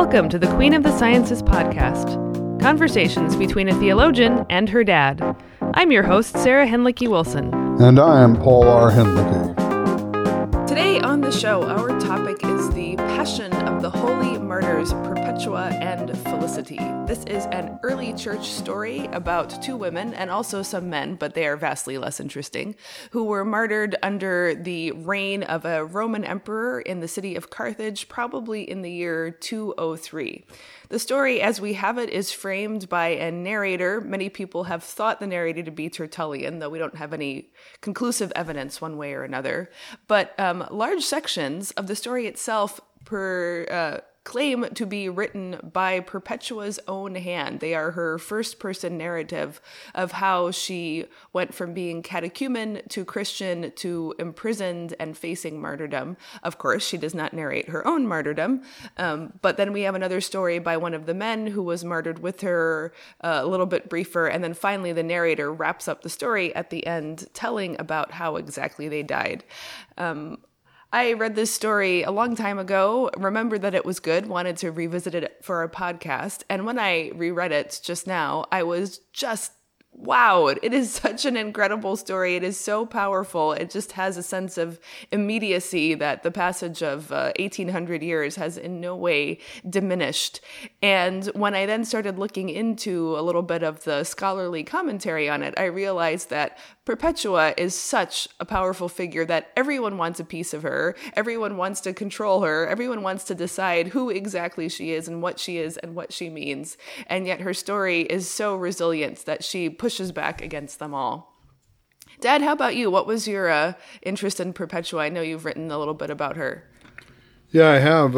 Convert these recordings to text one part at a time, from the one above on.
Welcome to the Queen of the Sciences podcast, conversations between a theologian and her dad. I'm your host, Sarah Henlicky Wilson. And I am Paul R. Henlicky. Today on the show, our topic is the Passion of the Holy Martyrs Perpetua and Felicity. This is an early church story about two women and also some men, but they are vastly less interesting, who were martyred under the reign of a Roman emperor in the city of Carthage, probably in the year 203. The story, as we have it, is framed by a narrator. Many people have thought the narrator to be Tertullian, though we don't have any conclusive evidence one way or another. But large sections of the story itself claim to be written by Perpetua's own hand. They are her first-person narrative of how she went from being catechumen to Christian to imprisoned and facing martyrdom. Of course, she does not narrate her own martyrdom, but then we have another story by one of the men who was martyred with her, a little bit briefer, and then finally the narrator wraps up the story at the end, telling about how exactly they died. I read this story a long time ago, remembered that it was good, wanted to revisit it for our podcast, and when I reread it just now, I was just wowed. It is such an incredible story. It is so powerful. It just has a sense of immediacy that the passage of 1800 years has in no way diminished. And when I then started looking into a little bit of the scholarly commentary on it, I realized that Perpetua is such a powerful figure that everyone wants a piece of her. Everyone wants to control her. Everyone wants to decide who exactly she is and what she means. And yet her story is so resilient that she pushes back against them all. Dad, how about you? What was your interest in Perpetua? I know you've written a little bit about her. Yeah, I have.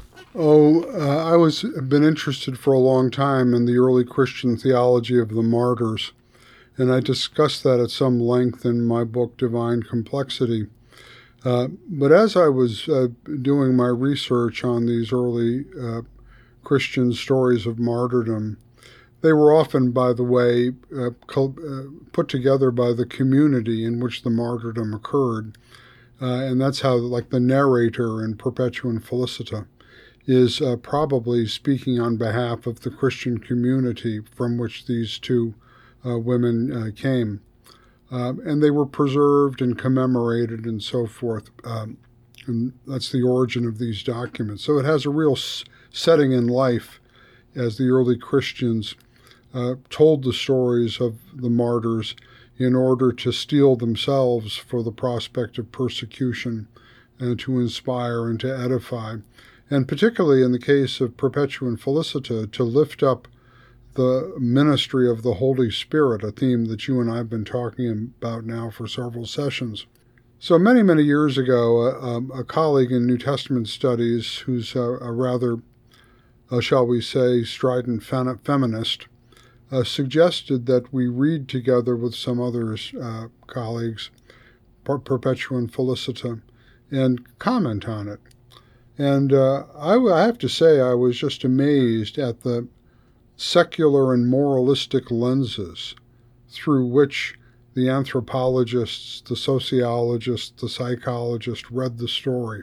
I've been interested for a long time in the early Christian theology of the martyrs, and I discussed that at some length in my book, Divine Complexity. But as I was doing my research on these early Christian stories of martyrdom, they were often, by the way, put together by the community in which the martyrdom occurred. And that's how, like, the narrator in Perpetua and Felicita is probably speaking on behalf of the Christian community from which these two women came. And they were preserved and commemorated and so forth. And that's the origin of these documents. So it has a real setting in life as the early Christians told the stories of the martyrs in order to steel themselves for the prospect of persecution and to inspire and to edify. And particularly in the case of Perpetua and Felicita, to lift up the ministry of the Holy Spirit, a theme that you and I have been talking about now for several sessions. So many, many years ago, a colleague in New Testament studies who's a rather, shall we say, strident feminist, suggested that we read together with some other colleagues Perpetua and Felicita and comment on it. And I have to say I was just amazed at the secular and moralistic lenses through which the anthropologists, the sociologists, the psychologists read the story.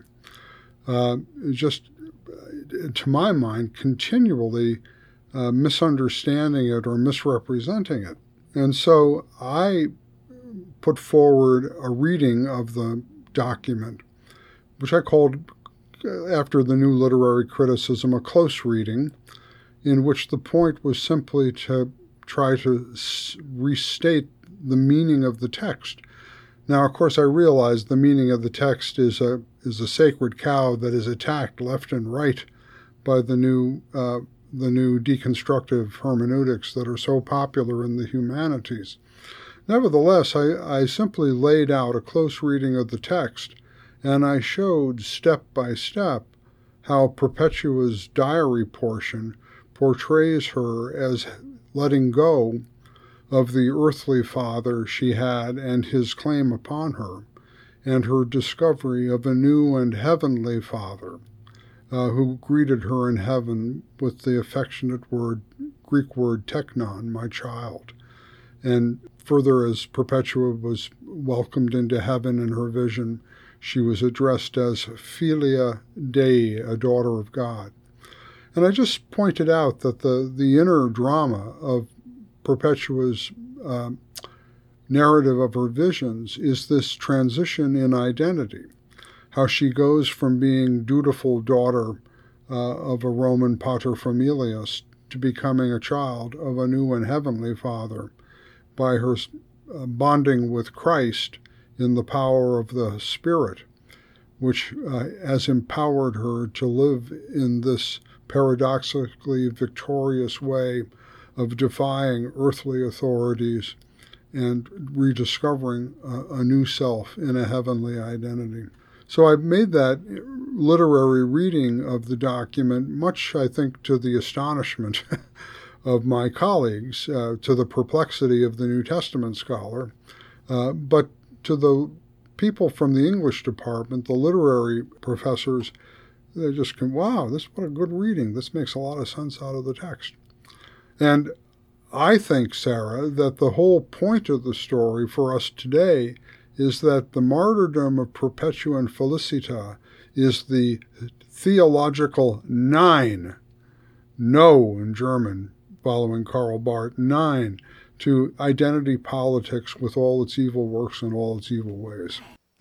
Just, to my mind, continually misunderstanding it or misrepresenting it. And so I put forward a reading of the document, which I called, after the new literary criticism, a close reading, in which the point was simply to try to restate the meaning of the text. Now, of course, I realize the meaning of the text is a sacred cow that is attacked left and right by the new deconstructive hermeneutics that are so popular in the humanities. Nevertheless, I simply laid out a close reading of the text, and I showed step by step how Perpetua's diary portion portrays her as letting go of the earthly father she had and his claim upon her, and her discovery of a new and heavenly father who greeted her in heaven with the affectionate Greek word teknon, my child. And further, as Perpetua was welcomed into heaven in her vision, she was addressed as Filia Dei, a daughter of God. And I just pointed out that the inner drama of Perpetua's narrative of her visions is this transition in identity, how she goes from being dutiful daughter of a Roman paterfamilias to becoming a child of a new and heavenly Father by her bonding with Christ in the power of the Spirit, which has empowered her to live in this paradoxically victorious way of defying earthly authorities and rediscovering a new self in a heavenly identity. So I made that literary reading of the document, much, I think, to the astonishment of my colleagues, to the perplexity of the New Testament scholar, but to the people from the English department, the literary professors, they just can, wow, what a good reading. This makes a lot of sense out of the text. And I think, Sarah, that the whole point of the story for us today is that the martyrdom of Perpetua and Felicita is the theological nine, no in German, following Karl Barth, nine, to identity politics with all its evil works and all its evil ways.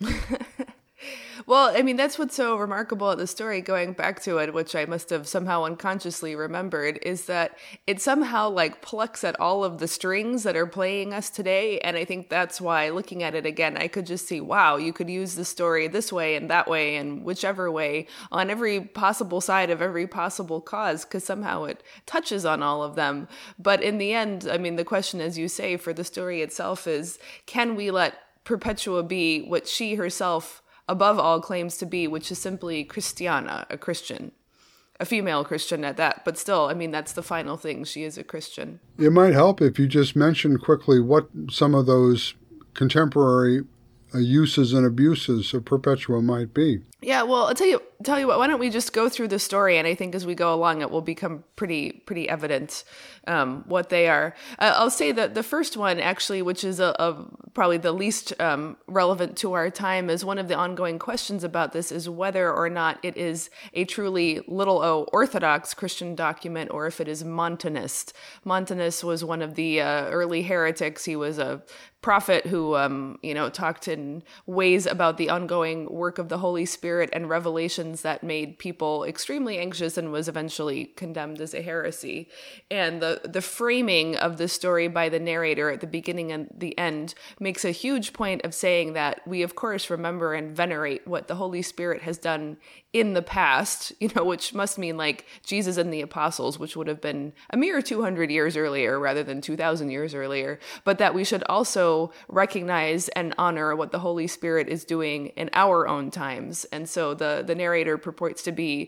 Well, I mean, that's what's so remarkable at the story, going back to it, which I must have somehow unconsciously remembered, is that it somehow like plucks at all of the strings that are playing us today. And I think that's why, looking at it again, I could just see, wow, you could use the story this way and that way and whichever way on every possible side of every possible cause, because somehow it touches on all of them. But in the end, I mean, the question, as you say, for the story itself is, can we let Perpetua be what she herself above all claims to be, which is simply Christiana, a Christian, a female Christian at that. But still, I mean, that's the final thing. She is a Christian. It might help if you just mention quickly what some of those contemporary uses and abuses of Perpetua might be. Yeah, well, I'll tell you what, why don't we just go through the story, and I think as we go along, it will become pretty evident what they are. I'll say that the first one, actually, which is probably the least relevant to our time, is one of the ongoing questions about this is whether or not it is a truly little o Orthodox Christian document or if it is Montanist. Montanus was one of the early heretics. He was a prophet who, talked in ways about the ongoing work of the Holy Spirit and revelations that made people extremely anxious and was eventually condemned as a heresy. And the framing of the story by the narrator at the beginning and the end makes a huge point of saying that we, of course, remember and venerate what the Holy Spirit has done in the past, which must mean like Jesus and the apostles, which would have been a mere 200 years earlier rather than 2,000 years earlier, but that we should also recognize and honor what the Holy Spirit is doing in our own times. And so the narrator purports to be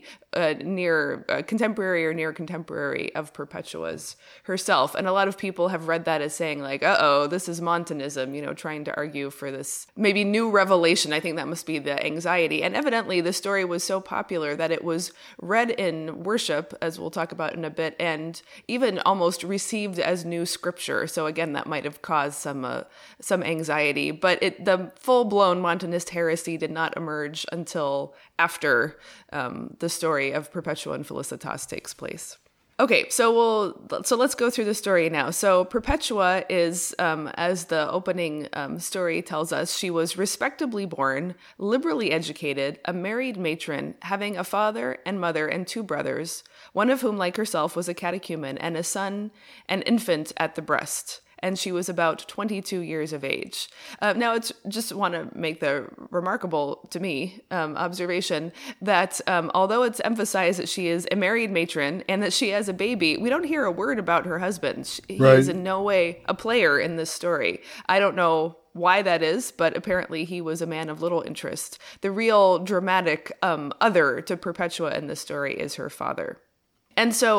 near contemporary or near contemporary of Perpetua's herself. And a lot of people have read that as saying like, this is Montanism, trying to argue for this maybe new revelation. I think that must be the anxiety. And evidently the story was so popular that it was read in worship, as we'll talk about in a bit, and even almost received as new scripture. So again, that might have caused some anxiety. But the full-blown Montanist heresy did not emerge until after the story of Perpetua and Felicitas takes place. Okay, so let's go through the story now. So Perpetua is, as the opening story tells us, she was respectably born, liberally educated, a married matron, having a father and mother and 2 brothers, one of whom, like herself, was a catechumen, and a son, an infant at the breast. And she was about 22 years of age. Now, it's just want to make the remarkable, to me, observation that although it's emphasized that she is a married matron and that she has a baby, we don't hear a word about her husband. He is in no way a player in this story. I don't know why that is, but apparently he was a man of little interest. The real dramatic other to Perpetua in this story is her father. And so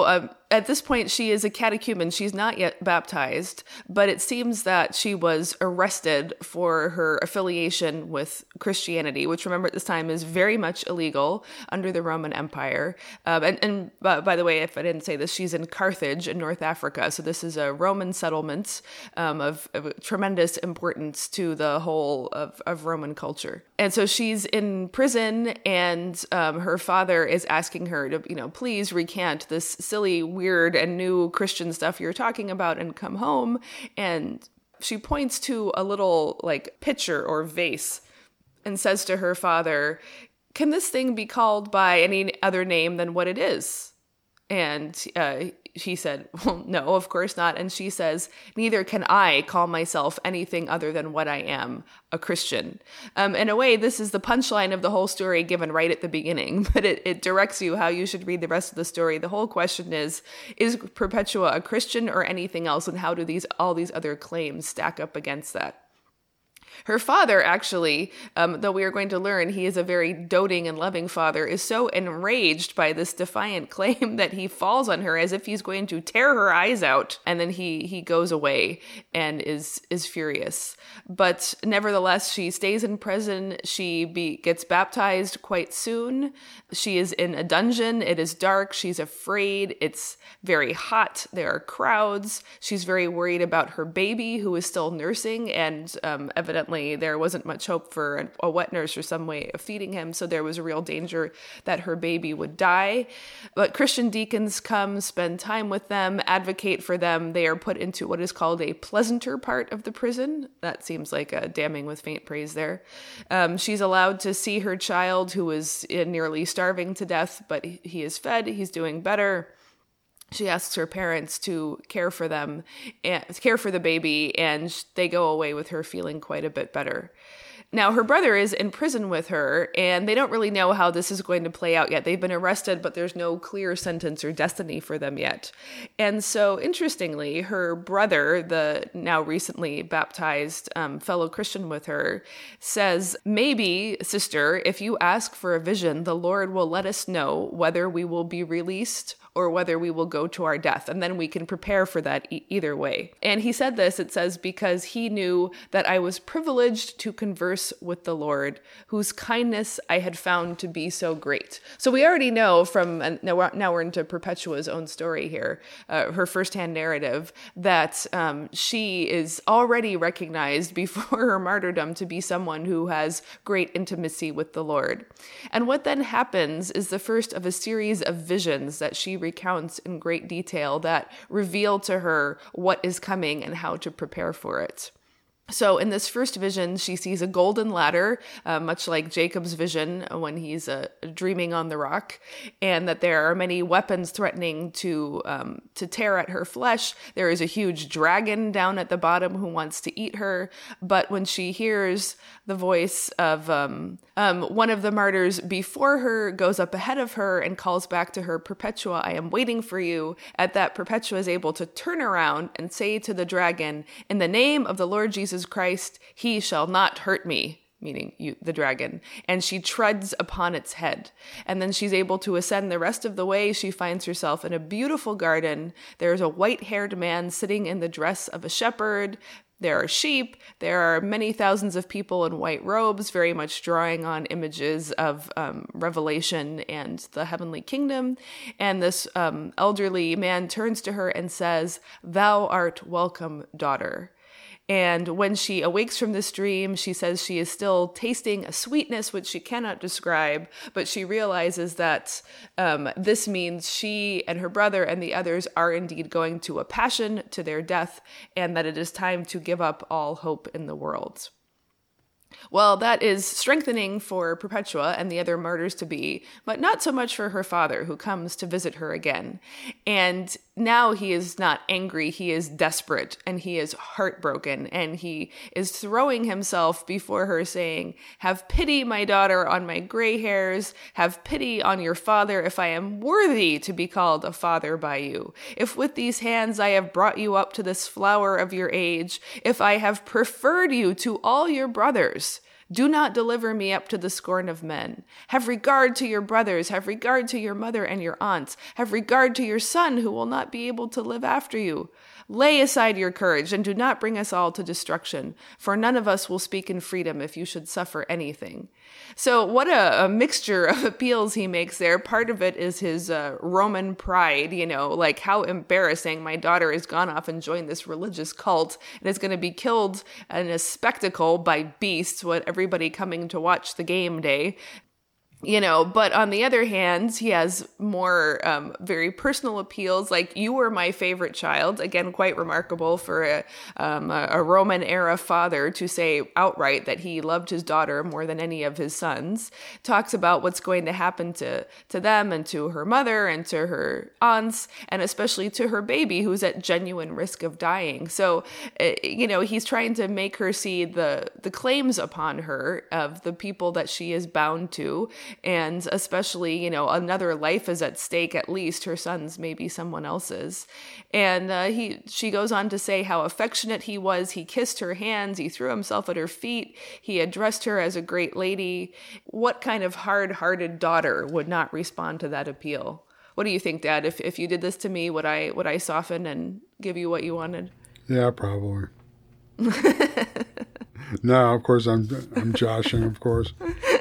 at this point, she is a catechumen. She's not yet baptized, but it seems that she was arrested for her affiliation with Christianity, which, remember, at this time is very much illegal under the Roman Empire. And by the way, if I didn't say this, she's in Carthage in North Africa. So this is a Roman settlement of tremendous importance to the whole of Roman culture. And so she's in prison, and her father is asking her to, please recant this silly, weird, and new Christian stuff you're talking about and come home. And she points to a little pitcher or vase and says to her father, "Can this thing be called by any other name than what it is?" And he said, "Well, no, of course not." And she says, "Neither can I call myself anything other than what I am, a Christian." In a way, this is the punchline of the whole story given right at the beginning, but it directs you how you should read the rest of the story. The whole question is Perpetua a Christian or anything else? And how do all these other claims stack up against that? Her father, actually, though we are going to learn he is a very doting and loving father, is so enraged by this defiant claim that he falls on her as if he's going to tear her eyes out. And then he goes away and is furious. But nevertheless, she stays in prison. She gets baptized quite soon. She is in a dungeon. It is dark. She's afraid. It's very hot. There are crowds. She's very worried about her baby, who is still nursing, and evidently there wasn't much hope for a wet nurse or some way of feeding him, so there was a real danger that her baby would die. But Christian deacons come, spend time with them, advocate for them. They are put into what is called a pleasanter part of the prison. That seems like a damning with faint praise there. She's allowed to see her child, who is nearly starving to death, but he is fed. He's doing better. She asks her parents to care for them, and care for the baby, and they go away with her feeling quite a bit better. Now, her brother is in prison with her, and they don't really know how this is going to play out yet. They've been arrested, but there's no clear sentence or destiny for them yet. And so, interestingly, her brother, the now recently baptized fellow Christian with her, says, "Maybe, sister, if you ask for a vision, the Lord will let us know whether we will be released or whether we will go to our death, and then we can prepare for that either way." And he said this, it says, "because he knew that I was privileged to converse with the Lord, whose kindness I had found to be so great." So we already know from, and now we're into Perpetua's own story here, her firsthand narrative, that she is already recognized before her martyrdom to be someone who has great intimacy with the Lord. And what then happens is the first of a series of visions that she recounts in great detail that reveal to her what is coming and how to prepare for it. So in this first vision, she sees a golden ladder, much like Jacob's vision when he's dreaming on the rock, and that there are many weapons threatening to tear at her flesh. There is a huge dragon down at the bottom who wants to eat her. But when she hears the voice of one of the martyrs before her, goes up ahead of her and calls back to her, "Perpetua, I am waiting for you." At that, Perpetua is able to turn around and say to the dragon, "In the name of the Lord Jesus Christ, he shall not hurt me," meaning the dragon, and she treads upon its head. And then she's able to ascend the rest of the way. She finds herself in a beautiful garden. There's a white-haired man sitting in the dress of a shepherd. There are sheep. There are many thousands of people in white robes, very much drawing on images of Revelation and the heavenly kingdom. And this elderly man turns to her and says, "Thou art welcome, daughter." And when she awakes from this dream, she says she is still tasting a sweetness which she cannot describe, but she realizes that this means she and her brother and the others are indeed going to a passion, to their death, and that it is time to give up all hope in the world. Well, that is strengthening for Perpetua and the other martyrs-to-be, but not so much for her father, who comes to visit her again. And now he is not angry, he is desperate, and he is heartbroken, and he is throwing himself before her, saying, "Have pity, my daughter, on my gray hairs. Have pity on your father, if I am worthy to be called a father by you. If with these hands I have brought you up to this flower of your age, if I have preferred you to all your brothers, Do not deliver me up to the scorn of men. Have regard to your brothers, have regard to your mother and your aunts, have regard to your son who will not be able to live after you. Lay aside your courage and do not bring us all to destruction, for none of us will speak in freedom if you should suffer anything. So what a mixture of appeals he makes there. Part of it is his Roman pride, like how embarrassing, my daughter has gone off and joined this religious cult and is going to be killed in a spectacle by beasts, what everybody coming to watch the game day. But on the other hand, he has more very personal appeals, like you were my favorite child. Again, quite remarkable for a Roman era father to say outright that he loved his daughter more than any of his sons. Talks about what's going to happen to them and to her mother and to her aunts, and especially to her baby who's at genuine risk of dying. So, he's trying to make her see the claims upon her of the people that she is bound to. And especially, another life is at stake, at least her son's, maybe someone else's. And she goes on to say how affectionate he was. He kissed her hands. He threw himself at her feet. He addressed her as a great lady. What kind of hard-hearted daughter would not respond to that appeal? What do you think, Dad? If you did this to me, would I soften and give you what you wanted? Yeah, probably. No, of course, I'm joshing, of course.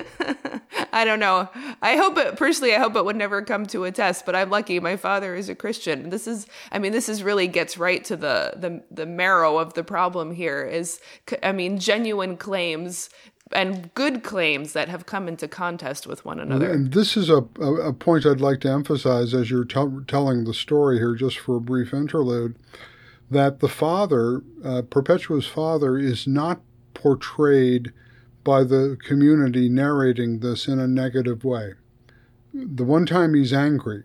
I don't know. I hope it would never come to a test, but I'm lucky. My father is a Christian. This is really gets right to the marrow of the problem here genuine claims and good claims that have come into contest with one another. And this is a point I'd like to emphasize as you're telling the story here, just for a brief interlude, that the father, Perpetua's father, is not portrayed by the community narrating this in a negative way. The one time he's angry,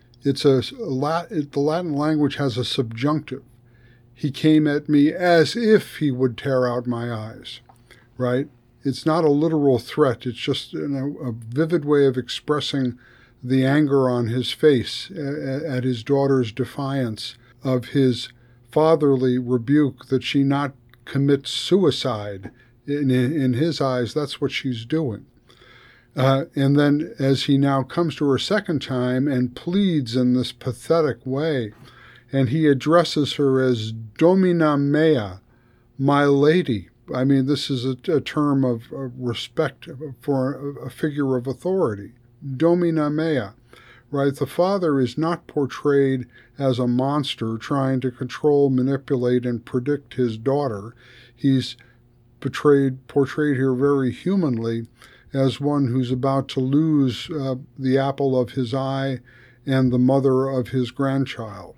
the Latin language has a subjunctive. He came at me as if he would tear out my eyes, right? It's not a literal threat. It's just a vivid way of expressing the anger on his face at his daughter's defiance of his fatherly rebuke that she not commit suicide. In his eyes, that's what she's doing. And then as he now comes to her second time and pleads in this pathetic way, and he addresses her as Domina mea, my lady. I mean, this is a term of respect for a figure of authority. Domina mea, right? The father is not portrayed as a monster trying to control, manipulate, and predict his daughter. He's portrayed here very humanly as one who's about to lose the apple of his eye and the mother of his grandchild.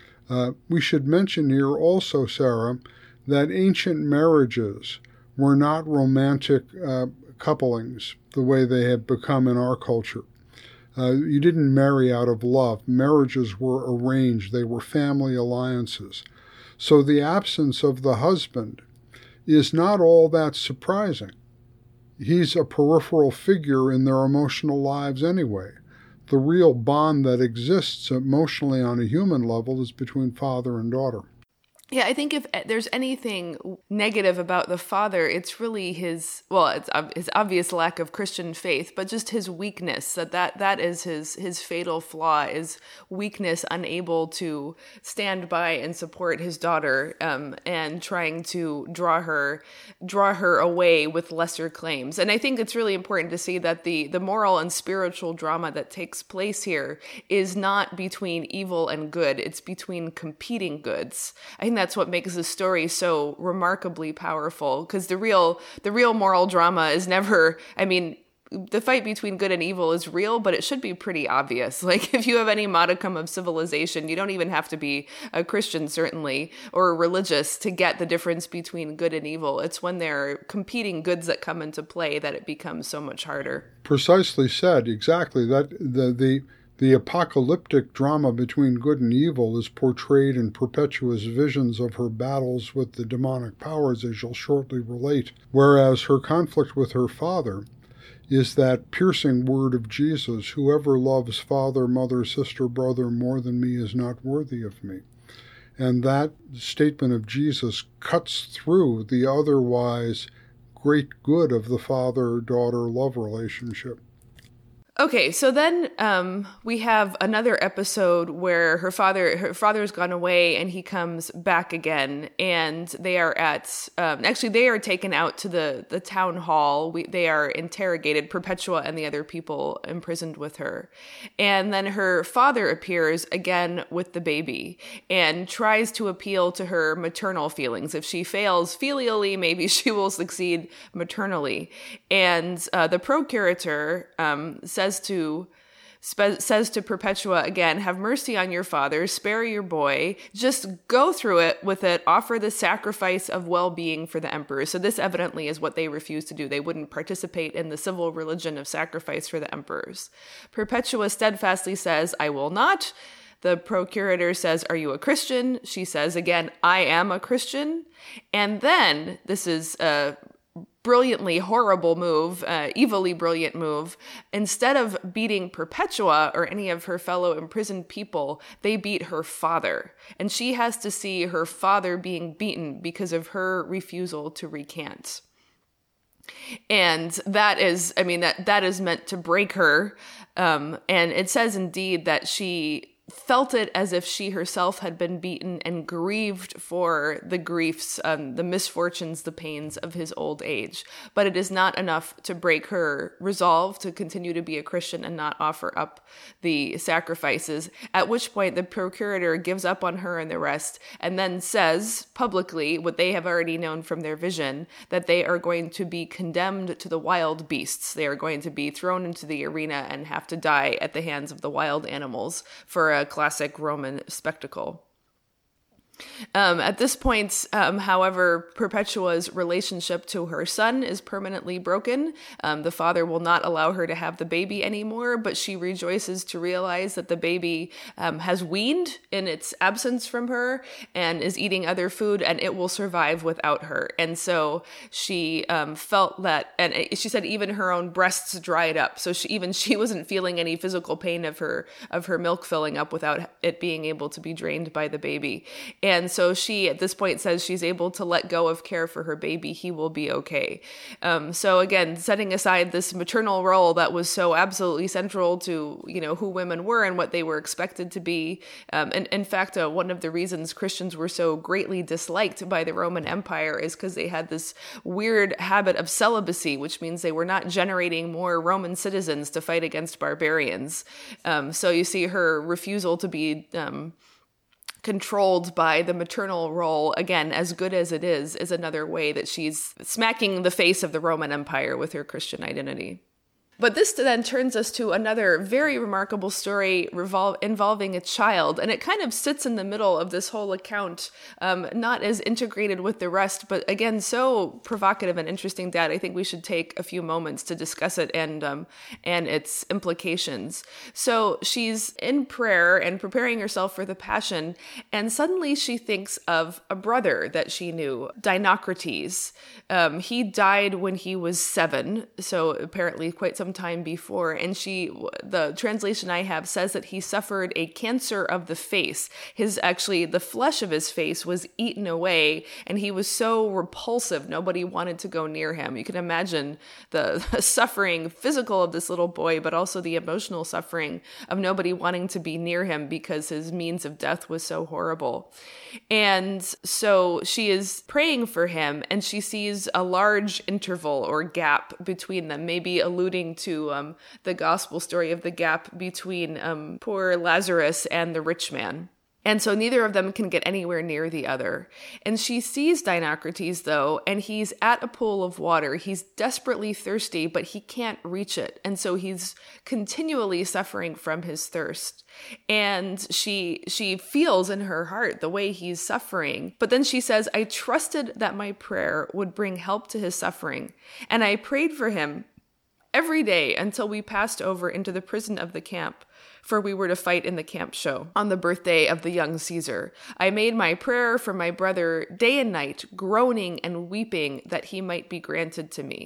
We should mention here also, Sarah, that ancient marriages were not romantic couplings the way they have become in our culture. You didn't marry out of love. Marriages were arranged. They were family alliances. So the absence of the husband is not all that surprising. He's a peripheral figure in their emotional lives anyway. The real bond that exists emotionally on a human level is between father and daughter. Yeah, I think if there's anything negative about the father, it's really his obvious lack of Christian faith, but just his weakness, that is his fatal flaw, is weakness, unable to stand by and support his daughter, and trying to draw her away with lesser claims. And I think it's really important to see that the moral and spiritual drama that takes place here is not between evil and good, it's between competing goods. I think that's what makes the story so remarkably powerful, because the real moral drama is never, the fight between good and evil is real, but it should be pretty obvious. Like, if you have any modicum of civilization, you don't even have to be a Christian, certainly, or religious to get the difference between good and evil. It's when there are competing goods that come into play that it becomes so much harder. Precisely said, exactly. That the apocalyptic drama between good and evil is portrayed in Perpetua's visions of her battles with the demonic powers, as you'll shortly relate, whereas her conflict with her father is that piercing word of Jesus, whoever loves father, mother, sister, brother more than me is not worthy of me. And that statement of Jesus cuts through the otherwise great good of the father-daughter love relationship. Okay, so then we have another episode where her father's gone away and he comes back again, and they are at they are taken out to the town hall. They are interrogated, Perpetua and the other people imprisoned with her, and then her father appears again with the baby and tries to appeal to her maternal feelings. If she fails filially, maybe she will succeed maternally, and the procurator says to Perpetua again, have mercy on your father, spare your boy, just go through it with it, offer the sacrifice of well-being for the emperor. So this evidently is what they refused to do. They wouldn't participate in the civil religion of sacrifice for the emperors. Perpetua steadfastly says, I will not. The procurator says, are you a Christian? She says again, I am a Christian. And then, this is a brilliantly horrible move, evilly brilliant move. Instead of beating Perpetua or any of her fellow imprisoned people, they beat her father. And she has to see her father being beaten because of her refusal to recant. And that is, that is meant to break her. And it says indeed that she felt it as if she herself had been beaten and grieved for the griefs, the misfortunes, the pains of his old age. But it is not enough to break her resolve to continue to be a Christian and not offer up the sacrifices, at which point the procurator gives up on her and the rest and then says publicly what they have already known from their vision, that they are going to be condemned to the wild beasts. They are going to be thrown into the arena and have to die at the hands of the wild animals for a classic Roman spectacle. At this point, however, Perpetua's relationship to her son is permanently broken. The father will not allow her to have the baby anymore, but she rejoices to realize that the baby has weaned in its absence from her and is eating other food, and it will survive without her. And so she felt that, and she said even her own breasts dried up. So she wasn't feeling any physical pain of her milk filling up without it being able to be drained by the baby. And so she, at this point, says she's able to let go of care for her baby. He will be okay. So again, setting aside this maternal role that was so absolutely central to, who women were and what they were expected to be. And in fact, one of the reasons Christians were so greatly disliked by the Roman Empire is because they had this weird habit of celibacy, which means they were not generating more Roman citizens to fight against barbarians. So you see her refusal to be controlled by the maternal role, again, as good as it is another way that she's smacking the face of the Roman Empire with her Christian identity. But this then turns us to another very remarkable story involving a child, and it kind of sits in the middle of this whole account, not as integrated with the rest, but again, so provocative and interesting that I think we should take a few moments to discuss it and its implications. So she's in prayer and preparing herself for the Passion, and suddenly she thinks of a brother that she knew, Dinocrates. He died when he was 7, so apparently quite some time before, and the translation I have says that he suffered a cancer of the face. The flesh of his face was eaten away, and he was so repulsive, nobody wanted to go near him. You can imagine the suffering physical of this little boy, but also the emotional suffering of nobody wanting to be near him because his means of death was so horrible. And so she is praying for him, and she sees a large interval or gap between them, maybe alluding to the gospel story of the gap between poor Lazarus and the rich man. And so neither of them can get anywhere near the other. And she sees Dinocrates, though, and he's at a pool of water. He's desperately thirsty, but he can't reach it. And so he's continually suffering from his thirst. And she feels in her heart the way he's suffering. But then she says, I trusted that my prayer would bring help to his suffering. And I prayed for him every day until we passed over into the prison of the camp, for we were to fight in the camp show on the birthday of the young Caesar. I made my prayer for my brother day and night, groaning and weeping that he might be granted to me.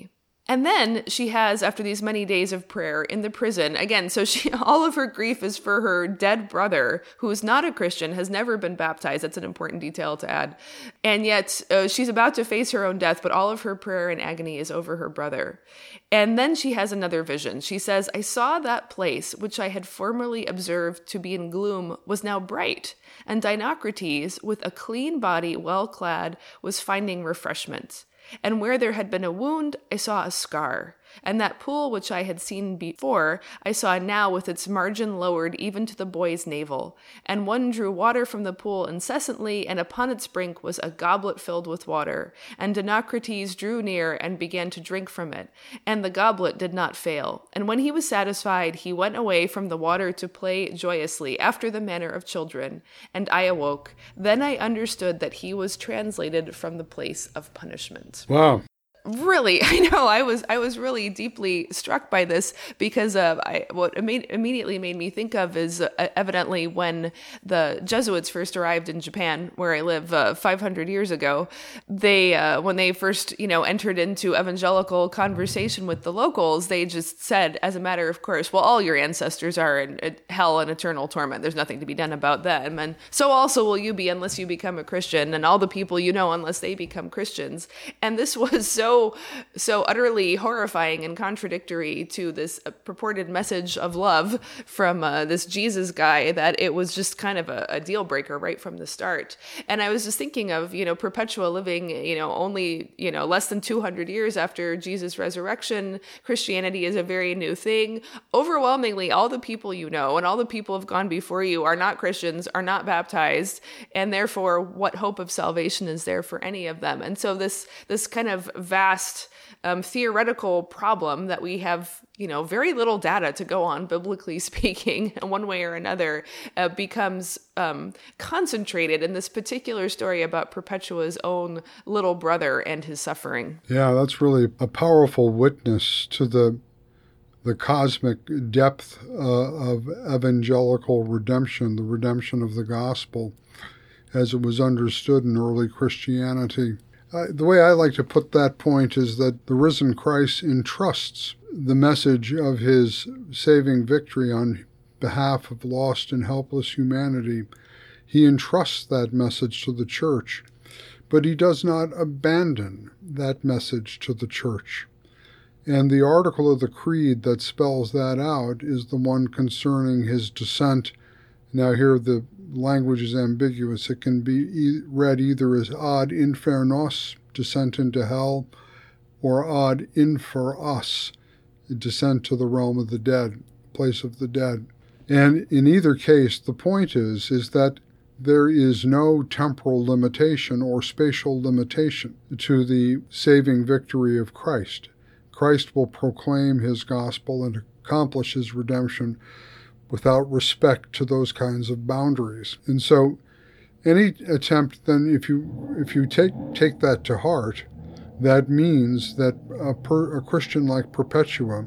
And then she has, after these many days of prayer in the prison, again, so all of her grief is for her dead brother, who is not a Christian, has never been baptized. That's an important detail to add. And yet she's about to face her own death, but all of her prayer and agony is over her brother. And then she has another vision. She says, I saw that place, which I had formerly observed to be in gloom, was now bright, and Dinocrates, with a clean body well clad, was finding refreshment. And where there had been a wound, I saw a scar. And that pool which I had seen before, I saw now with its margin lowered even to the boy's navel. And one drew water from the pool incessantly, and upon its brink was a goblet filled with water. And Dinocrates drew near and began to drink from it. And the goblet did not fail. And when he was satisfied, he went away from the water to play joyously, after the manner of children. And I awoke. Then I understood that he was translated from the place of punishment. Wow. Really, I know. I was really deeply struck by this because what immediately made me think of is evidently when the Jesuits first arrived in Japan, where I live 500 years ago. They when they first entered into evangelical conversation with the locals, they just said, as a matter of course, well, all your ancestors are in hell and eternal torment. There's nothing to be done about them, and so also will you be unless you become a Christian, and all the people you know unless they become Christians. And this was so utterly horrifying and contradictory to this purported message of love from this Jesus guy that it was just kind of a deal breaker right from the start. And I was just thinking of, Perpetua living, only, less than 200 years after Jesus' resurrection. Christianity is a very new thing. Overwhelmingly, all the people you know and all the people who have gone before you are not Christians, are not baptized, and therefore what hope of salvation is there for any of them? And so this kind of vast theoretical problem that we have, very little data to go on, biblically speaking, one way or another, becomes concentrated in this particular story about Perpetua's own little brother and his suffering. Yeah, that's really a powerful witness to the cosmic depth of evangelical redemption, the redemption of the gospel, as it was understood in early Christianity. The way I like to put that point is that the risen Christ entrusts the message of his saving victory on behalf of lost and helpless humanity. He entrusts that message to the church, but he does not abandon that message to the church. And the article of the Creed that spells that out is the one concerning his descent. Now here the language is ambiguous. It can be read either as ad infernos, descent into hell, or ad inferos, descent to the realm of the dead, place of the dead. And in either case, the point is that there is no temporal limitation or spatial limitation to the saving victory of Christ. Christ will proclaim his gospel and accomplish his redemption without respect to those kinds of boundaries. And so any attempt then, if you take that to heart, that means that a Christian like Perpetua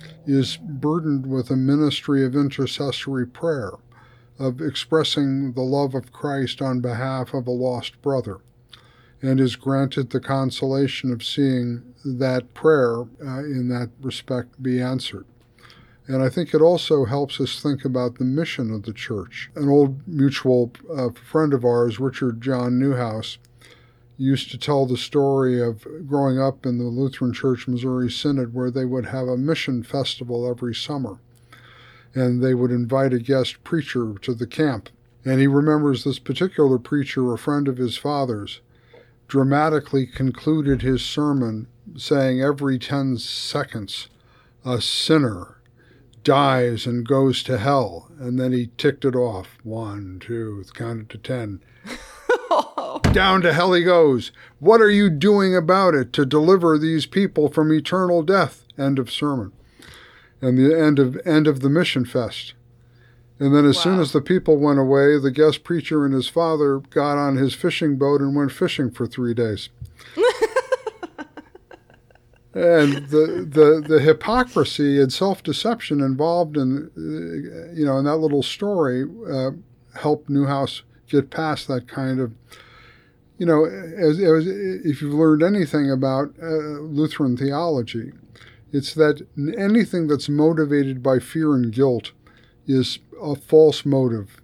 is burdened with a ministry of intercessory prayer, of expressing the love of Christ on behalf of a lost brother, and is granted the consolation of seeing that prayer in that respect be answered. And I think it also helps us think about the mission of the church. An old mutual friend of ours, Richard John Newhouse, used to tell the story of growing up in the Lutheran Church Missouri Synod, where they would have a mission festival every summer. And they would invite a guest preacher to the camp. And he remembers this particular preacher, a friend of his father's, dramatically concluded his sermon saying every 10 seconds, a sinner dies and goes to hell. And then he ticked it off. 1, 2, counted to 10. Down to hell he goes. What are you doing about it to deliver these people from eternal death? End of sermon. And the end of the mission fest. And then as soon as the people went away, the guest preacher and his father got on his fishing boat and went fishing for 3 days. And the hypocrisy and self-deception involved in in that little story helped Newhouse get past that kind of if you've learned anything about Lutheran theology, it's that anything that's motivated by fear and guilt is a false motive.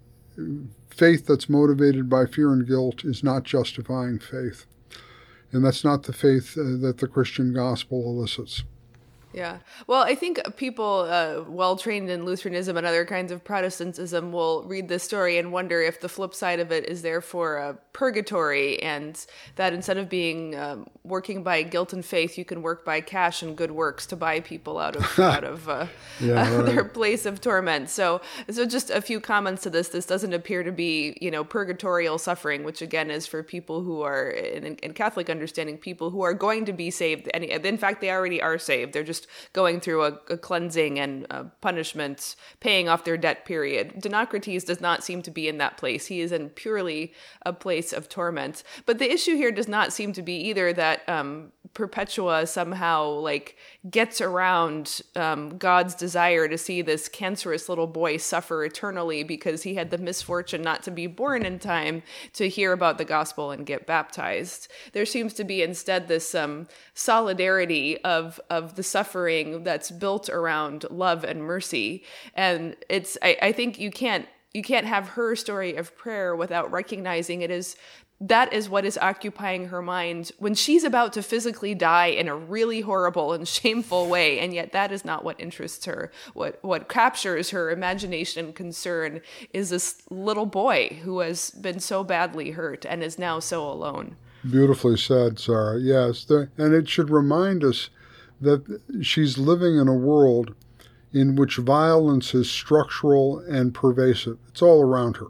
Faith that's motivated by fear and guilt is not justifying faith. And that's not the faith that the Christian gospel elicits. Yeah. Well, I think people well-trained in Lutheranism and other kinds of Protestantism will read this story and wonder if the flip side of it is therefore a purgatory, and that instead of being working by guilt and faith, you can work by cash and good works to buy people out of their place of torment. So just a few comments to this. This doesn't appear to be, purgatorial suffering, which again is for people who are, in Catholic understanding, people who are going to be saved. And in fact, they already are saved. They're just going through a cleansing and punishment, paying off their debt period. Dinocrates does not seem to be in that place. He is in purely a place of torment. But the issue here does not seem to be either that Perpetua somehow gets around God's desire to see this cancerous little boy suffer eternally because he had the misfortune not to be born in time to hear about the gospel and get baptized. There seems to be instead this solidarity of the suffering that's built around love and mercy. And I think you can't have her story of prayer without recognizing that is what is occupying her mind when she's about to physically die in a really horrible and shameful way. And yet that is not what interests her. What captures her imagination and concern is this little boy who has been so badly hurt and is now so alone. Beautifully said, Sarah. Yes. And it should remind us that she's living in a world in which violence is structural and pervasive. It's all around her,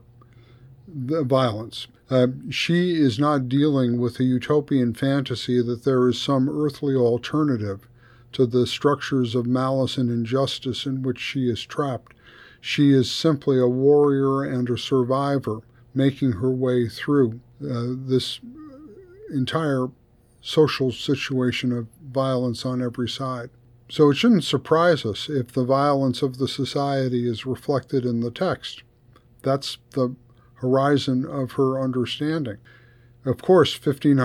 the violence. She is not dealing with a utopian fantasy that there is some earthly alternative to the structures of malice and injustice in which she is trapped. She is simply a warrior and a survivor making her way through this entire social situation of violence on every side. So it shouldn't surprise us if the violence of the society is reflected in the text. That's the horizon of her understanding. Of course,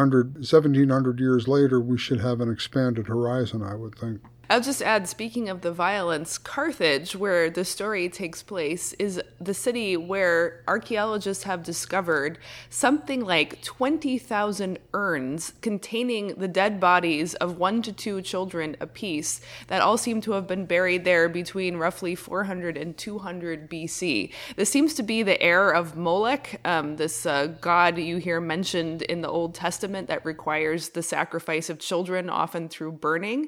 1,700 years later, we should have an expanded horizon, I would think. I'll just add, speaking of the violence, Carthage, where the story takes place, is the city where archaeologists have discovered something like 20,000 urns containing the dead bodies of 1 to 2 children apiece that all seem to have been buried there between roughly 400 and 200 BC. This seems to be the heir of Molech, this god you hear mentioned in the Old Testament that requires the sacrifice of children, often through burning.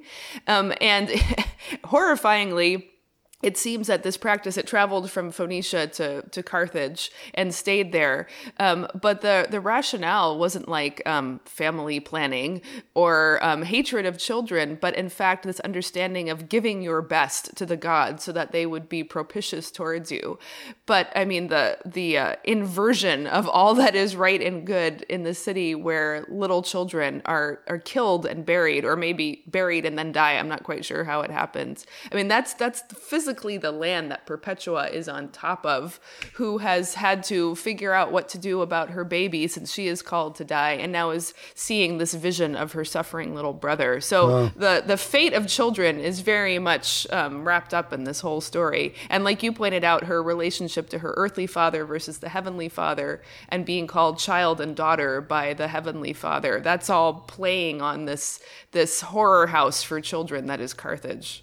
And horrifyingly, it seems that this practice, it traveled from Phoenicia to Carthage and stayed there. But the rationale wasn't like family planning or hatred of children, but in fact, this understanding of giving your best to the gods so that they would be propitious towards you. But I mean, the inversion of all that is right and good in the city where little children are killed and buried, or maybe buried and then die. I'm not quite sure how it happens. I mean, that's physically the land that Perpetua is on top of, who has had to figure out what to do about her baby since she is called to die, and now is seeing this vision of her suffering little brother. So the fate of children is very much wrapped up in this whole story. And like you pointed out, her relationship to her earthly father versus the heavenly father, and being called child and daughter by the heavenly father, that's all playing on this horror house for children that is Carthage.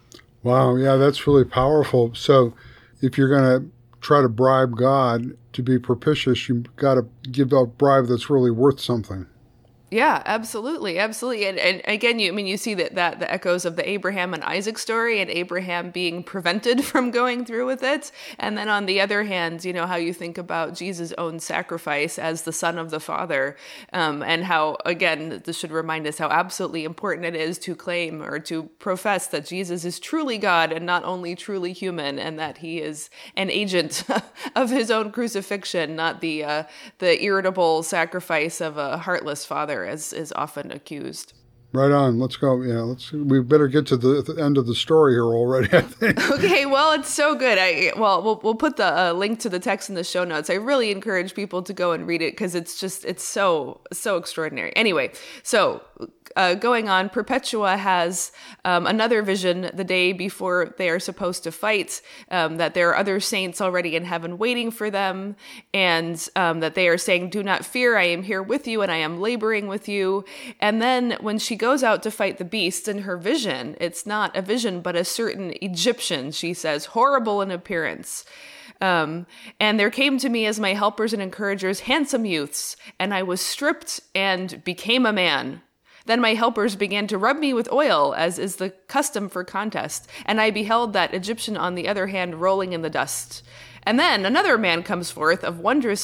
Wow, yeah, that's really powerful. So if you're going to try to bribe God to be propitious, you've got to give a bribe that's really worth something. Yeah, absolutely. Absolutely. And again, you see that the echoes of the Abraham and Isaac story, and Abraham being prevented from going through with it. And then on the other hand, how you think about Jesus' own sacrifice as the son of the Father, and how, again, this should remind us how absolutely important it is to claim or to profess that Jesus is truly God and not only truly human, and that he is an agent of his own crucifixion, not the irritable sacrifice of a heartless father, as is often accused. Right on. Let's go. Yeah, we better get to the end of the story here already, I think. Okay, well, it's so good. We'll put the link to the text in the show notes. I really encourage people to go and read it because it's so extraordinary. Anyway, so going on, Perpetua has another vision the day before they are supposed to fight, that there are other saints already in heaven waiting for them, and that they are saying, "Do not fear, I am here with you, and I am laboring with you." And then when she goes out to fight the beasts in her vision, it's not a vision, but a certain Egyptian, she says, horrible in appearance. And there came to me as my helpers and encouragers handsome youths, and I was stripped and became a man. Then my helpers began to rub me with oil, as is the custom for contest, and I beheld that Egyptian on the other hand rolling in the dust. And then another man comes forth of wondrous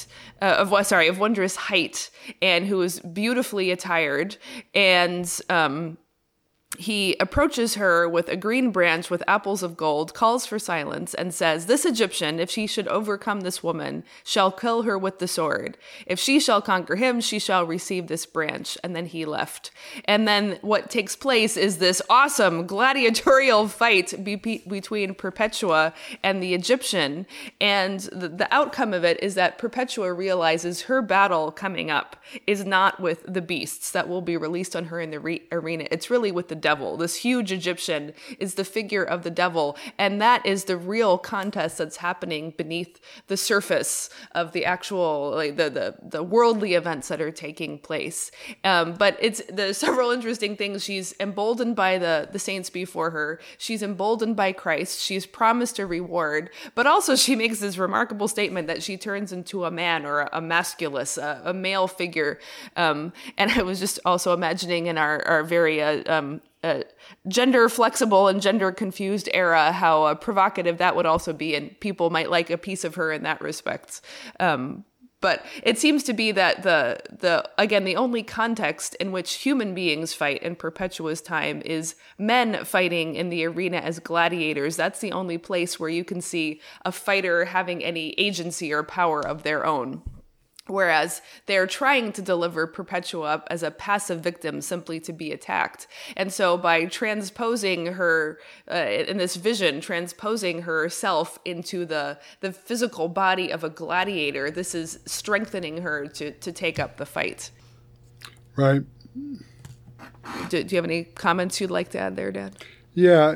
height, and who is beautifully attired, and he approaches her with a green branch with apples of gold, calls for silence, and says, "This Egyptian, if she should overcome this woman, shall kill her with the sword. If she shall conquer him, she shall receive this branch." And then he left. And then what takes place is this awesome gladiatorial fight between Perpetua and the Egyptian. And the outcome of it is that Perpetua realizes her battle coming up is not with the beasts that will be released on her in the arena. It's really with the devil. This huge Egyptian is the figure of the devil, and that is the real contest that's happening beneath the surface of the actual, like the worldly events that are taking place. But there's several interesting things. She's emboldened by the saints before her. She's emboldened by Christ. She's promised a reward, but also she makes this remarkable statement that she turns into a man, or a masculus, a male figure. And I was just also imagining in our very gender flexible and gender confused era, how provocative that would also be, and people might like a piece of her in that respect. But it seems to be that the only context in which human beings fight in Perpetua's time is men fighting in the arena as gladiators. That's the only place where you can see a fighter having any agency or power of their own. Whereas they're trying to deliver Perpetua as a passive victim simply to be attacked. And so by transposing her, in this vision, transposing herself into the physical body of a gladiator, this is strengthening her to take up the fight. Right. Do you have any comments you'd like to add there, Dad? Yeah,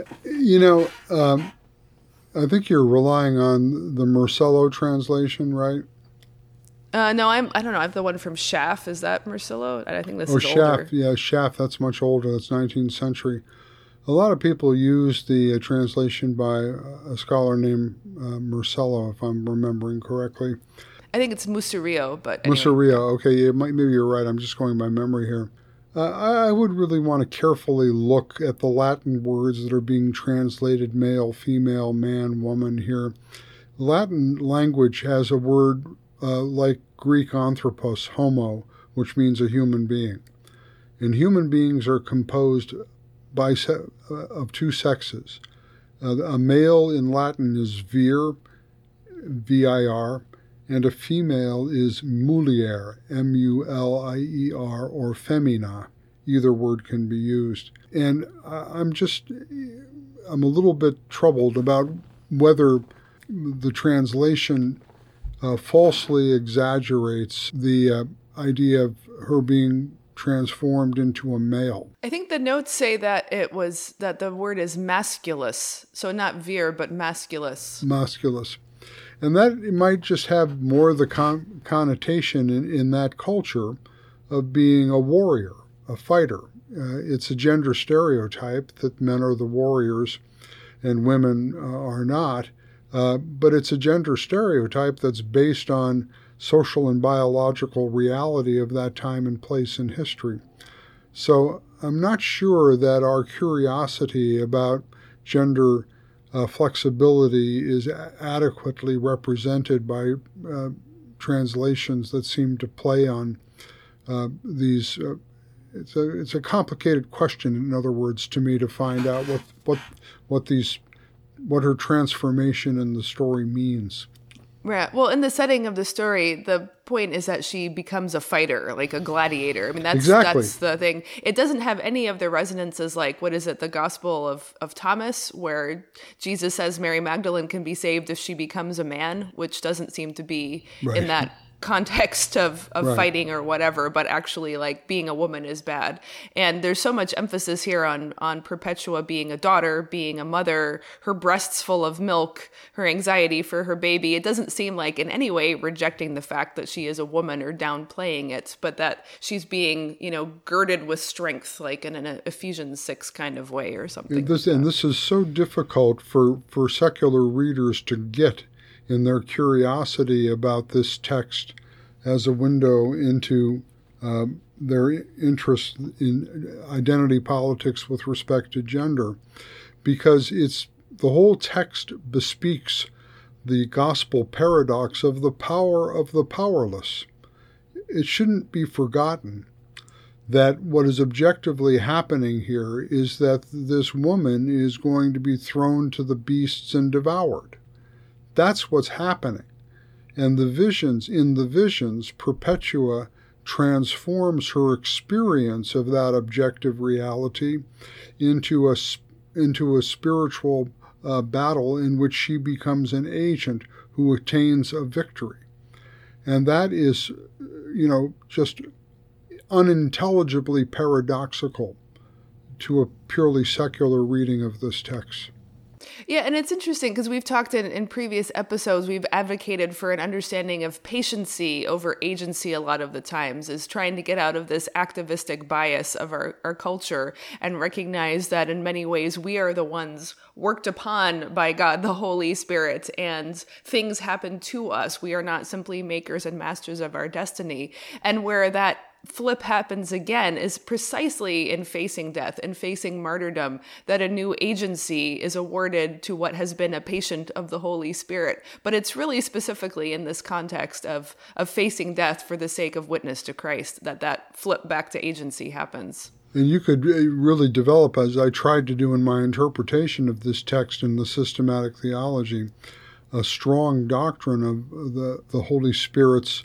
I think you're relying on the Marcello translation, right? No, I don't know. I have the one from Schaff. Is that Marcello? I think this is Schaff, older. Yeah, Schaff, that's much older. That's 19th century. A lot of people use the translation by a scholar named Marcello, if I'm remembering correctly. I think it's Musario, but anyway. Musario, okay, maybe you're right. I'm just going by memory here. I would really want to carefully look at the Latin words that are being translated male, female, man, woman here. Latin language has a word like Greek anthropos, homo, which means a human being. And human beings are composed of two sexes. A male in Latin is vir, V-I-R, and a female is mulier, M-U-L-I-E-R, or femina. Either word can be used. And I'm a little bit troubled about whether the translation falsely exaggerates the idea of her being transformed into a male. I think the notes say that the word is masculus, so not vir, but masculus. Masculus. And that it might just have more of the connotation in that culture of being a warrior, a fighter. It's a gender stereotype that men are the warriors and women are not. But it's a gender stereotype that's based on social and biological reality of that time and place in history. So I'm not sure that our curiosity about gender flexibility is adequately represented by translations that seem to play on these. It's a complicated question, in other words, to me, to find out what her transformation in the story means. Right. Well, in the setting of the story, the point is that she becomes a fighter, like a gladiator. I mean, that's the thing. It doesn't have any of the resonances like, what is it, the Gospel of Thomas, where Jesus says Mary Magdalene can be saved if she becomes a man, which doesn't seem to be in that context of fighting or whatever, but actually like being a woman is bad. And there's so much emphasis here on Perpetua being a daughter, being a mother, her breasts full of milk, her anxiety for her baby. It doesn't seem like in any way rejecting the fact that she is a woman or downplaying it, but that she's being, girded with strength, like in an Ephesians 6 kind of way or something. And this is so difficult for secular readers to get in their curiosity about this text as a window into their interest in identity politics with respect to gender, because the whole text bespeaks the gospel paradox of the power of the powerless. It shouldn't be forgotten that what is objectively happening here is that this woman is going to be thrown to the beasts and devoured. That's what's happening. And in the visions, Perpetua transforms her experience of that objective reality into a spiritual battle in which she becomes an agent who attains a victory. And that is, just unintelligibly paradoxical to a purely secular reading of this text. Yeah, and it's interesting because we've talked in previous episodes, we've advocated for an understanding of patiency over agency a lot of the times, is trying to get out of this activistic bias of our culture and recognize that in many ways we are the ones worked upon by God, the Holy Spirit, and things happen to us. We are not simply makers and masters of our destiny. And where that flip happens again is precisely in facing death and facing martyrdom, that a new agency is awarded to what has been a patient of the Holy Spirit. But it's really specifically in this context of facing death for the sake of witness to Christ that flip back to agency happens. And you could really develop, as I tried to do in my interpretation of this text in the systematic theology, a strong doctrine of the Holy Spirit's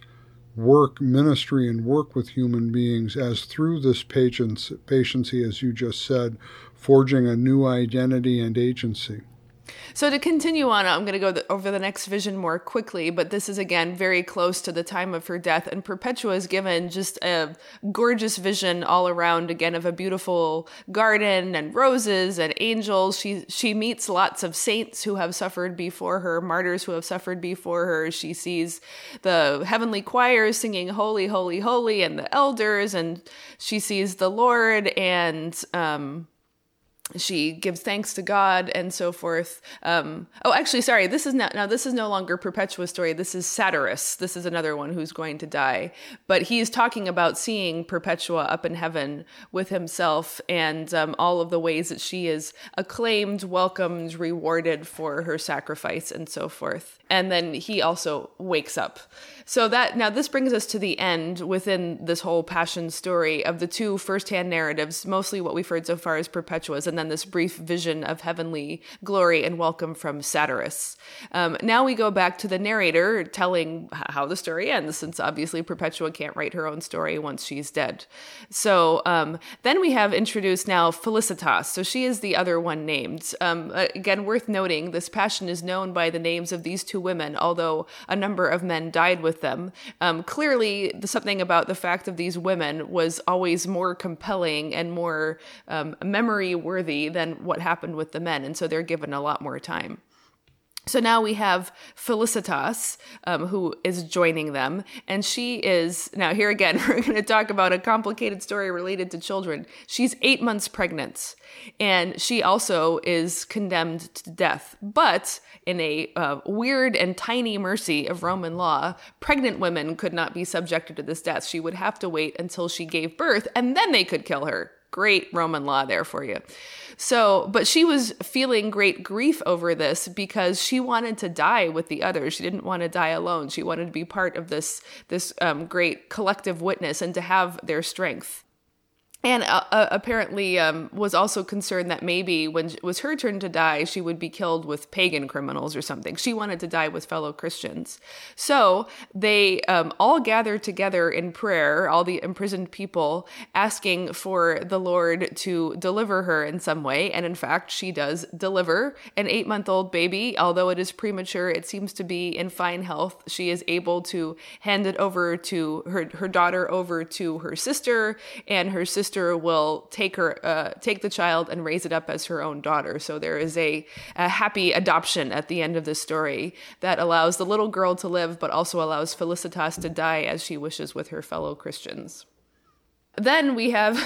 ministry and work with human beings as through this patiency, as you just said, forging a new identity and agency. So to continue on, I'm going to go over the next vision more quickly, but this is again very close to the time of her death, and Perpetua is given just a gorgeous vision all around, again, of a beautiful garden and roses and angels. She meets lots of saints who have suffered before her, martyrs who have suffered before her. She sees the heavenly choirs singing "Holy, Holy, Holy," and the elders, and she sees the Lord, and she gives thanks to God and so forth. This is no longer Perpetua's story. This is Satyrus. This is another one who's going to die. But he's talking about seeing Perpetua up in heaven with himself and all of the ways that she is acclaimed, welcomed, rewarded for her sacrifice and so forth. And then he also wakes up. So this brings us to the end within this whole passion story of the two firsthand narratives, mostly what we've heard so far is Perpetua's, and then this brief vision of heavenly glory and welcome from Satyrus. Now we go back to the narrator telling how the story ends, since obviously Perpetua can't write her own story once she's dead. So then we have introduced now Felicitas. So she is the other one named. Again, worth noting, this passion is known by the names of these two women, although a number of men died with them. Clearly, something about the fact of these women was always more compelling and more memory-worthy than what happened with the men, and so they're given a lot more time. So now we have Felicitas, who is joining them, and she is, now here again, we're going to talk about a complicated story related to children. She's 8 months pregnant, and she also is condemned to death. But in a weird and tiny mercy of Roman law, pregnant women could not be subjected to this death. She would have to wait until she gave birth, and then they could kill her. Great Roman law there for you. So, but she was feeling great grief over this because she wanted to die with the others. She didn't want to die alone. She wanted to be part of this great collective witness and to have their strength. And apparently was also concerned that maybe when it was her turn to die, she would be killed with pagan criminals or something. She wanted to die with fellow Christians. So they all gathered together in prayer, all the imprisoned people, asking for the Lord to deliver her in some way. And in fact, she does deliver an 8-month-old baby. Although it is premature, it seems to be in fine health. She is able to hand it over to her daughter over to her sister, and her sister will take the child and raise it up as her own daughter. So there is a happy adoption at the end of this story that allows the little girl to live, but also allows Felicitas to die as she wishes with her fellow Christians. Then we have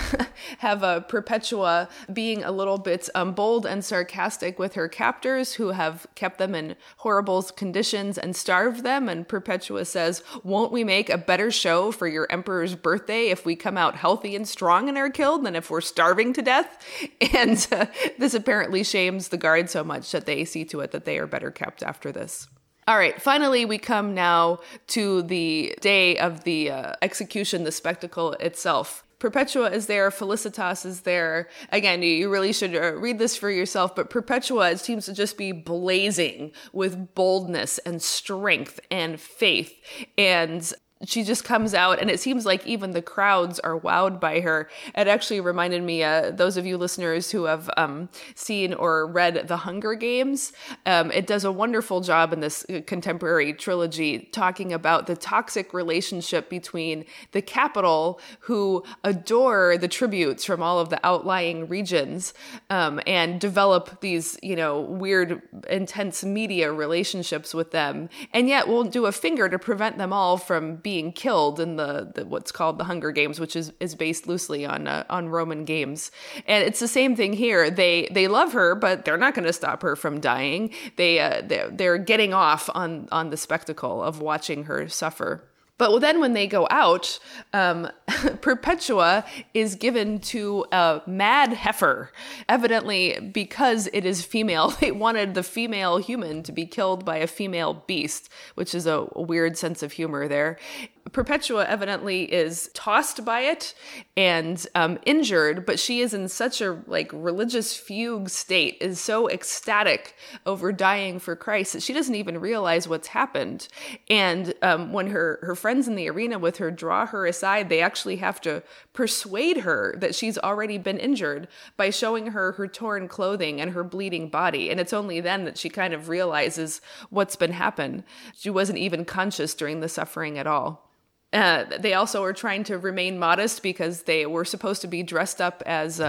Perpetua being a little bit bold and sarcastic with her captors who have kept them in horrible conditions and starved them. And Perpetua says, "Won't we make a better show for your emperor's birthday if we come out healthy and strong and are killed than if we're starving to death?" And this apparently shames the guard so much that they see to it that they are better kept after this. All right, finally, we come now to the day of the execution, the spectacle itself. Perpetua is there, Felicitas is there. Again, you really should read this for yourself, but Perpetua, it seems to just be blazing with boldness and strength and faith. And she just comes out, and it seems like even the crowds are wowed by her. It actually reminded me, those of you listeners who have seen or read The Hunger Games, it does a wonderful job in this contemporary trilogy talking about the toxic relationship between the capital, who adore the tributes from all of the outlying regions, and develop these, weird, intense media relationships with them, and yet won't do a finger to prevent them all from being killed in the what's called the Hunger Games, which is based loosely on Roman games. And it's the same thing here. They love her, but they're not going to stop her from dying. They're getting off on the spectacle of watching her suffer. But then when they go out, Perpetua is given to a mad heifer, evidently because it is female. They wanted the female human to be killed by a female beast, which is a weird sense of humor there. Perpetua evidently is tossed by it and injured, but she is in such a religious fugue state, is so ecstatic over dying for Christ that she doesn't even realize what's happened. And when her friends in the arena with her draw her aside, they actually have to persuade her that she's already been injured by showing her torn clothing and her bleeding body. And it's only then that she kind of realizes what's been happened. She wasn't even conscious during the suffering at all. They also are trying to remain modest because they were supposed to be dressed up as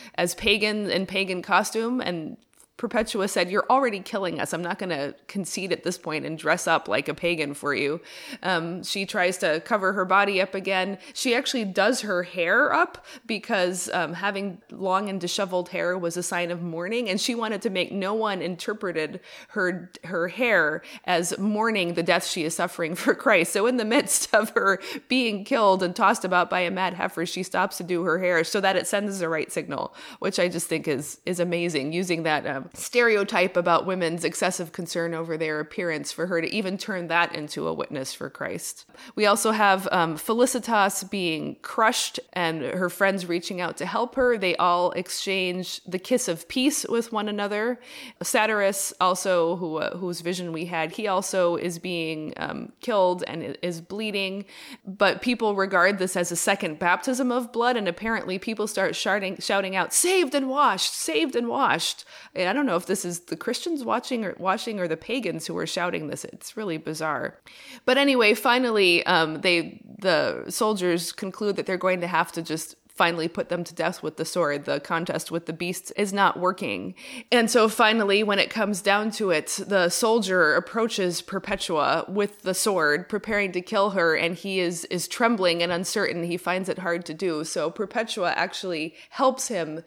pagan in pagan costume, and Perpetua said, "You're already killing us. I'm not going to concede at this point and dress up like a pagan for you." She tries to cover her body up again. She actually does her hair up because having long and disheveled hair was a sign of mourning, and she wanted to make no one interpreted her hair as mourning the death she is suffering for Christ. So in the midst of her being killed and tossed about by a mad heifer, she stops to do her hair so that it sends the right signal, which I just think is amazing, using that stereotype about women's excessive concern over their appearance for her to even turn that into a witness for Christ. We also have Felicitas being crushed and her friends reaching out to help her. They all exchange the kiss of peace with one another. Satyrus, also, whose vision we had, he also is being killed and is bleeding. But people regard this as a second baptism of blood, and apparently people start shouting out, "Saved and washed, saved and washed." And I don't know if this is the Christians washing or the pagans who are shouting this. It's really bizarre. But anyway, finally, the soldiers conclude that they're going to have to just finally put them to death with the sword. The contest with the beasts is not working. And so finally, when it comes down to it, the soldier approaches Perpetua with the sword, preparing to kill her, and he is trembling and uncertain. He finds it hard to do. So Perpetua actually helps him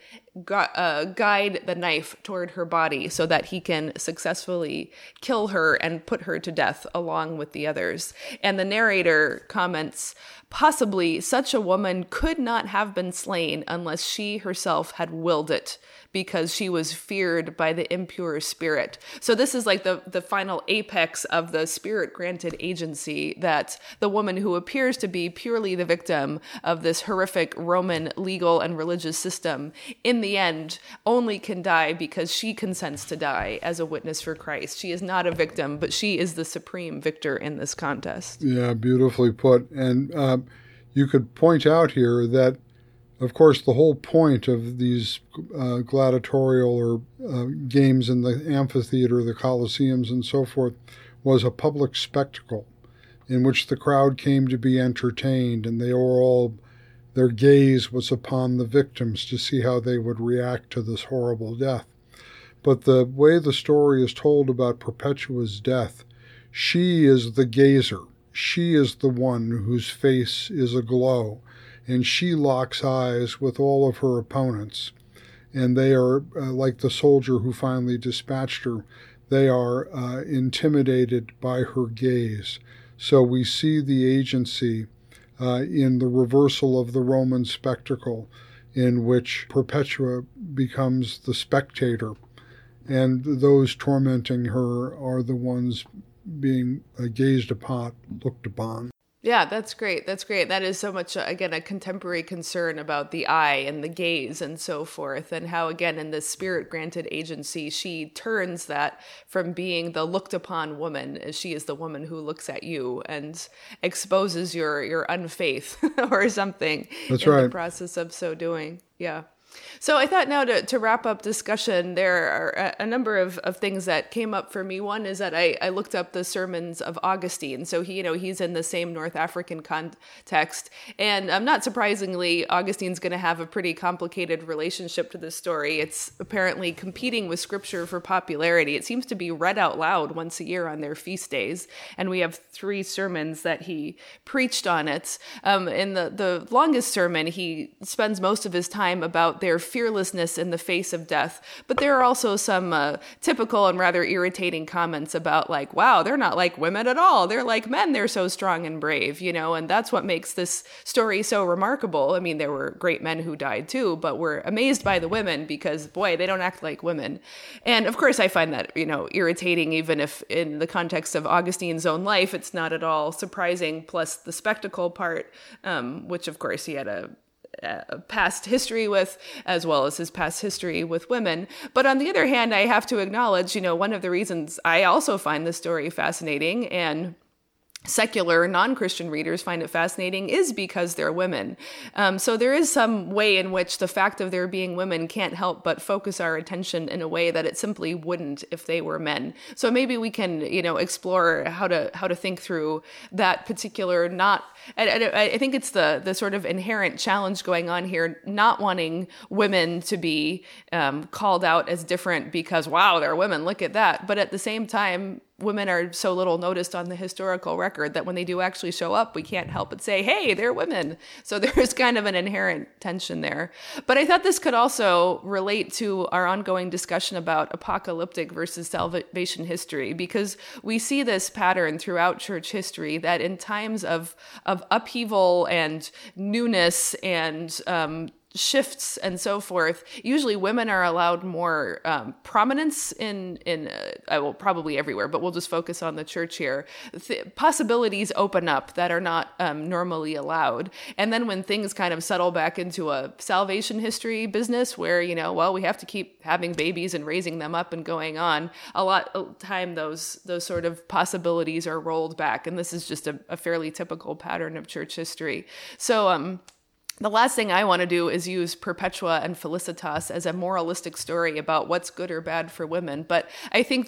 guide the knife toward her body so that he can successfully kill her and put her to death along with the others. And the narrator comments, "Possibly such a woman could not have been been slain unless she herself had willed it, because she was feared by the impure spirit. So this is like the final apex of the spirit-granted agency, that the woman who appears to be purely the victim of this horrific Roman legal and religious system, in the end, only can die because she consents to die as a witness for Christ. She is not a victim, but she is the supreme victor in this contest. Yeah, beautifully put. And you could point out here that, of course, the whole point of these gladiatorial or games in the amphitheater, the Colosseums and so forth, was a public spectacle in which the crowd came to be entertained, and they were all, their gaze was upon the victims to see how they would react to this horrible death. But the way the story is told about Perpetua's death, she is the gazer. She is the one whose face is aglow, and she locks eyes with all of her opponents. And they are, like the soldier who finally dispatched her, they are intimidated by her gaze. So we see the agency in the reversal of the Roman spectacle, in which Perpetua becomes the spectator, and those tormenting her are the ones being gazed upon, looked upon. Yeah, that's great. That's great. That is so much, again, a contemporary concern about the eye and the gaze and so forth, and how, again, in this spirit-granted agency, she turns that from being the looked-upon woman, as she is the woman who looks at you and exposes your unfaith or something. That's in right. The process of so doing. Yeah. So I thought now to wrap up discussion, there are a number of things that came up for me. One is that I looked up the sermons of Augustine. So he's in the same North African context. And not surprisingly, Augustine's going to have a pretty complicated relationship to this story. It's apparently competing with scripture for popularity. It seems to be read out loud once a year on their feast days. And we have 3 sermons that he preached on it. In the longest sermon, he spends most of his time about their fearlessness in the face of death. But there are also some typical and rather irritating comments about, like, wow, they're not like women at all. They're like men. They're so strong and brave, and that's what makes this story so remarkable. I mean, there were great men who died too, but we're amazed by the women because, boy, they don't act like women. And of course, I find that, irritating, even if in the context of Augustine's own life, it's not at all surprising. Plus the spectacle part, which of course he had a past history with, as well as his past history with women. But on the other hand, I have to acknowledge, one of the reasons I also find this story fascinating, and secular non-Christian readers find it fascinating, is because they're women. So there is some way in which the fact of there being women can't help but focus our attention in a way that it simply wouldn't if they were men. So maybe we can, explore how to think through that particular I think it's the sort of inherent challenge going on here, not wanting women to be called out as different because, wow, they're women, look at that. But at the same time, women are so little noticed on the historical record that when they do actually show up, we can't help but say, hey, they're women. So there's kind of an inherent tension there. But I thought this could also relate to our ongoing discussion about apocalyptic versus salvation history, because we see this pattern throughout church history that in times of upheaval and newness and shifts and so forth, usually women are allowed more prominence in well, probably everywhere, but we'll just focus on the church here. Possibilities open up that are not normally allowed. And then when things kind of settle back into a salvation history business where, we have to keep having babies and raising them up and going on, a lot of time those sort of possibilities are rolled back. And this is just a fairly typical pattern of church history. So, the last thing I want to do is use Perpetua and Felicitas as a moralistic story about what's good or bad for women. But I think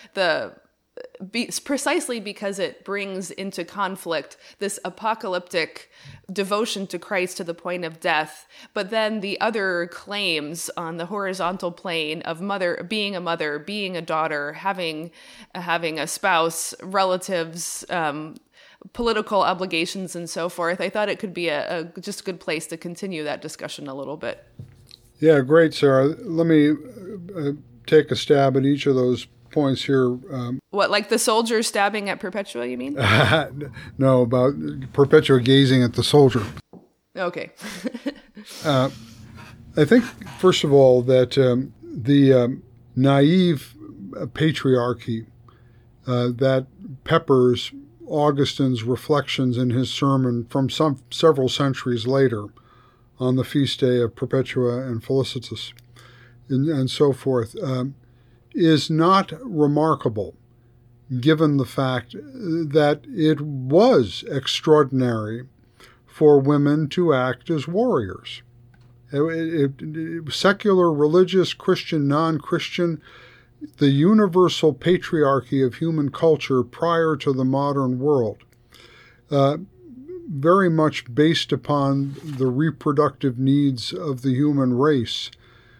precisely because it brings into conflict this apocalyptic devotion to Christ to the point of death, but then the other claims on the horizontal plane of being a daughter, having a spouse, relatives, political obligations and so forth, I thought it could be just a good place to continue that discussion a little bit. Yeah, great, Sarah. Let me take a stab at each of those points here. What, like the soldier stabbing at Perpetua, you mean? No, about Perpetua gazing at the soldier. Okay. I think, first of all, that the naive patriarchy that peppers Augustine's reflections in his sermon from several centuries later on the feast day of Perpetua and Felicitas and so forth is not remarkable, given the fact that it was extraordinary for women to act as warriors. Secular, religious, Christian, non-Christian, the universal patriarchy of human culture prior to the modern world, very much based upon the reproductive needs of the human race,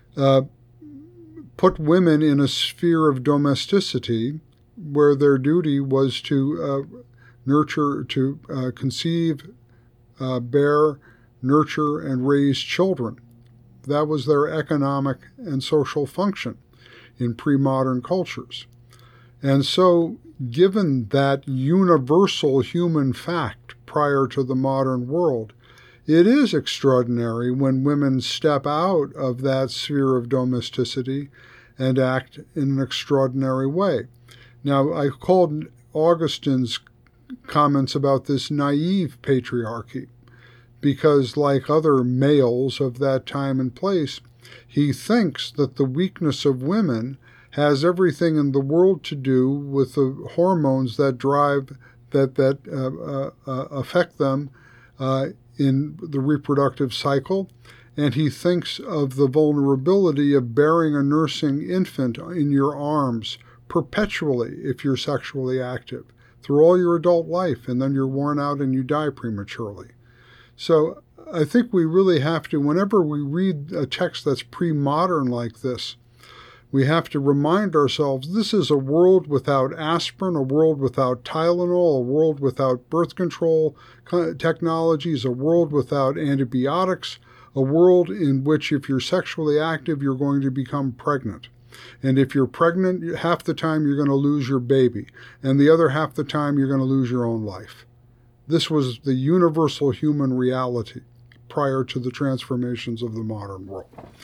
put women in a sphere of domesticity where their duty was to nurture, to conceive, bear, nurture, and raise children. That was their economic and social function in pre-modern cultures. And so, given that universal human fact prior to the modern world, it is extraordinary when women step out of that sphere of domesticity and act in an extraordinary way. Now, I called Augustine's comments about this naive patriarchy because, like other males of that time and place, he thinks that the weakness of women has everything in the world to do with the hormones that drive, that affect them in the reproductive cycle. And he thinks of the vulnerability of bearing a nursing infant in your arms perpetually if you're sexually active through all your adult life, and then you're worn out and you die prematurely. So I think we really have to, whenever we read a text that's pre-modern like this, we have to remind ourselves this is a world without aspirin, a world without Tylenol, a world without birth control technologies, a world without antibiotics, a world in which if you're sexually active, you're going to become pregnant. And if you're pregnant, half the time you're going to lose your baby, and the other half the time you're going to lose your own life. This was the universal human reality prior to the transformations of the modern world.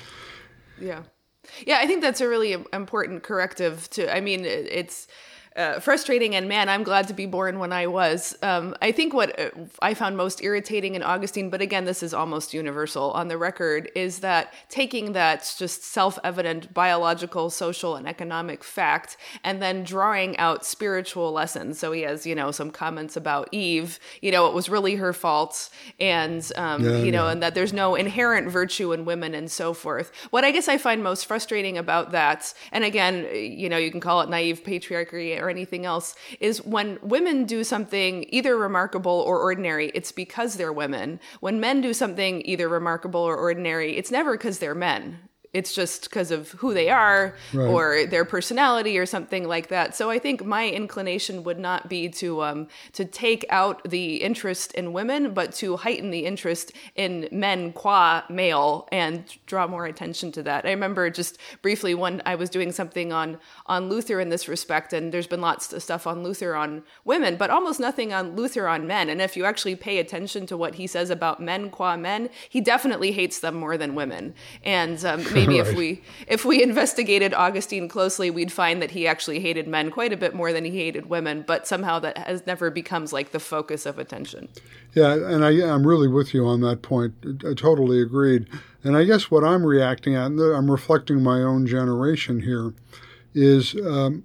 Yeah. Yeah, I think that's a really important corrective to, I mean, it's frustrating, and man, I'm glad to be born when I was. I think what I found most irritating in Augustine, but again, this is almost universal on the record, is that taking that just self-evident biological, social, and economic fact, and then drawing out spiritual lessons. So he has, some comments about Eve, it was really her fault, and, and that there's no inherent virtue in women and so forth. What I guess I find most frustrating about that, and again, you can call it naive patriarchy or anything else, is when women do something either remarkable or ordinary, it's because they're women. When men do something either remarkable or ordinary, it's never because they're men. It's just because of who they are, right, or their personality or something like that. So I think my inclination would not be to take out the interest in women, but to heighten the interest in men qua male and draw more attention to that. I remember just briefly when I was doing something on Luther in this respect, and there's been lots of stuff on Luther on women, but almost nothing on Luther on men. And if you actually pay attention to what he says about men qua men, he definitely hates them more than women. And maybe right, if we investigated Augustine closely, we'd find that he actually hated men quite a bit more than he hated women, but somehow that has never becomes like the focus of attention. Yeah, and I'm really with you on that point. I totally agreed. And I guess what I'm reacting at, and I'm reflecting my own generation here, is the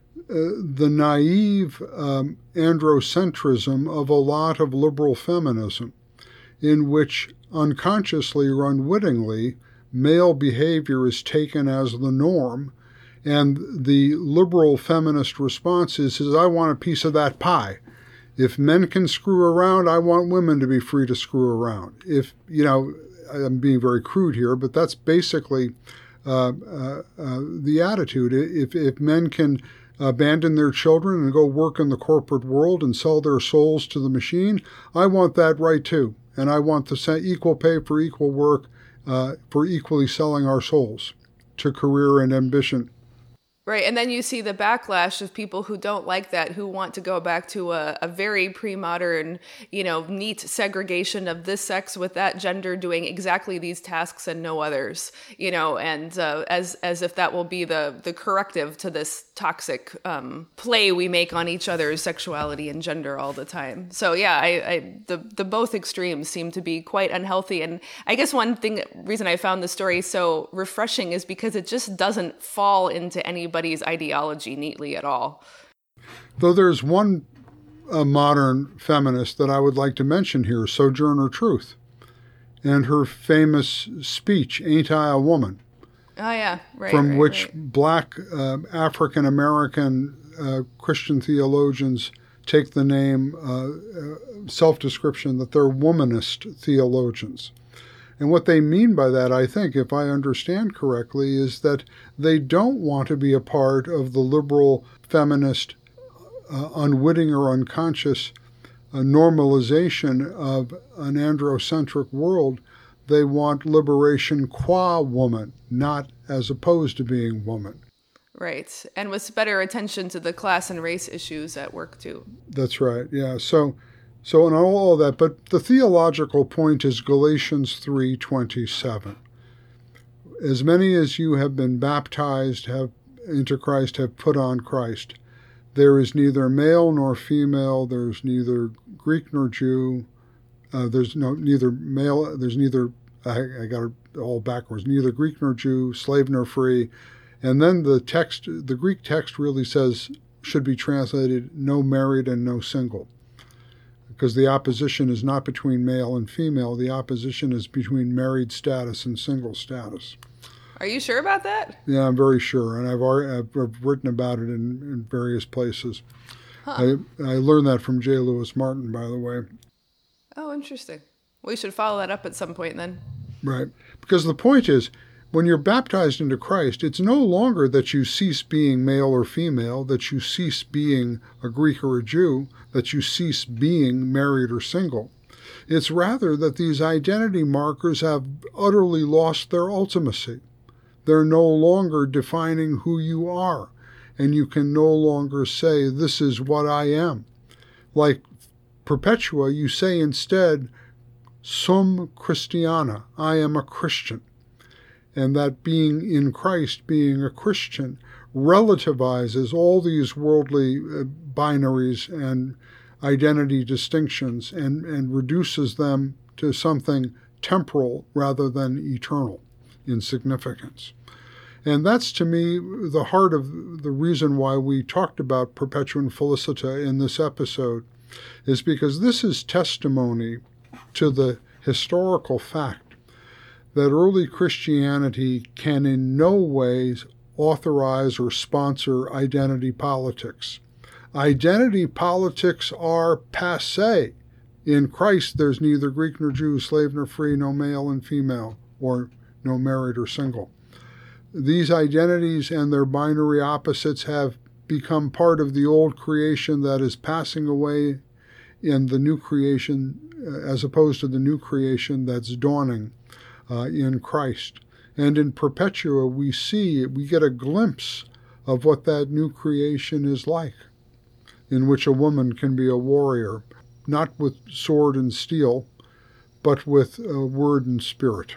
naive androcentrism of a lot of liberal feminism, in which unconsciously or unwittingly, male behavior is taken as the norm, and the liberal feminist response is I want a piece of that pie. If men can screw around, I want women to be free to screw around. If, I'm being very crude here, but that's basically the attitude. If men can abandon their children and go work in the corporate world and sell their souls to the machine, I want that right too. And I want the equal pay for equal work, for equally selling our souls to career and ambition. Right. And then you see the backlash of people who don't like that, who want to go back to a very pre-modern, neat segregation of this sex with that gender doing exactly these tasks and no others, and as if that will be the corrective to this toxic play we make on each other's sexuality and gender all the time. So yeah, the both extremes seem to be quite unhealthy. And I guess one reason I found the story so refreshing is because it just doesn't fall into anybody's ideology neatly at all. Though there's one modern feminist that I would like to mention here, Sojourner Truth, and her famous speech, "Ain't I a Woman?" Oh, yeah, right. From which Black African-American Christian theologians take the name, self-description, that they're womanist theologians. And what they mean by that, I think, if I understand correctly, is that they don't want to be a part of the liberal feminist, unwitting or unconscious normalization of an androcentric world. They want liberation qua woman, not as opposed to being woman. Right. And with better attention to the class and race issues at work, too. That's right, yeah. So in all of that, but the theological point is Galatians 3:27. As many as you have been baptized into Christ have put on Christ. There is neither male nor female, there's neither Greek nor Jew, there's neither Greek nor Jew, slave nor free. And then the Greek text really says, should be translated, no married and no single. Because the opposition is not between male and female, the opposition is between married status and single status. Are you sure about that? Yeah, I'm very sure, and I've written about it in various places. Huh. I learned that from J. Lewis Martin, by the way. Oh, interesting. We should follow that up at some point then. Right, because the point is, when you're baptized into Christ, it's no longer that you cease being male or female, that you cease being a Greek or a Jew, that you cease being married or single. It's rather that these identity markers have utterly lost their ultimacy. They're no longer defining who you are, and you can no longer say, this is what I am. Like Perpetua, you say instead, sum Christiana, I am a Christian. And that being in Christ, being a Christian, relativizes all these worldly binaries and identity distinctions and reduces them to something temporal rather than eternal in significance. And that's, to me, the heart of the reason why we talked about Perpetua and Felicita in this episode, is because this is testimony to the historical fact that early Christianity can in no ways authorize or sponsor identity politics. Identity politics are passé. In Christ, there's neither Greek nor Jew, slave nor free, no male and female, or no married or single. These identities and their binary opposites have become part of the old creation that is passing away in the new creation, as opposed to the new creation that's dawning in Christ. And in Perpetua, we get a glimpse of what that new creation is like, in which a woman can be a warrior, not with sword and steel, but with word and spirit.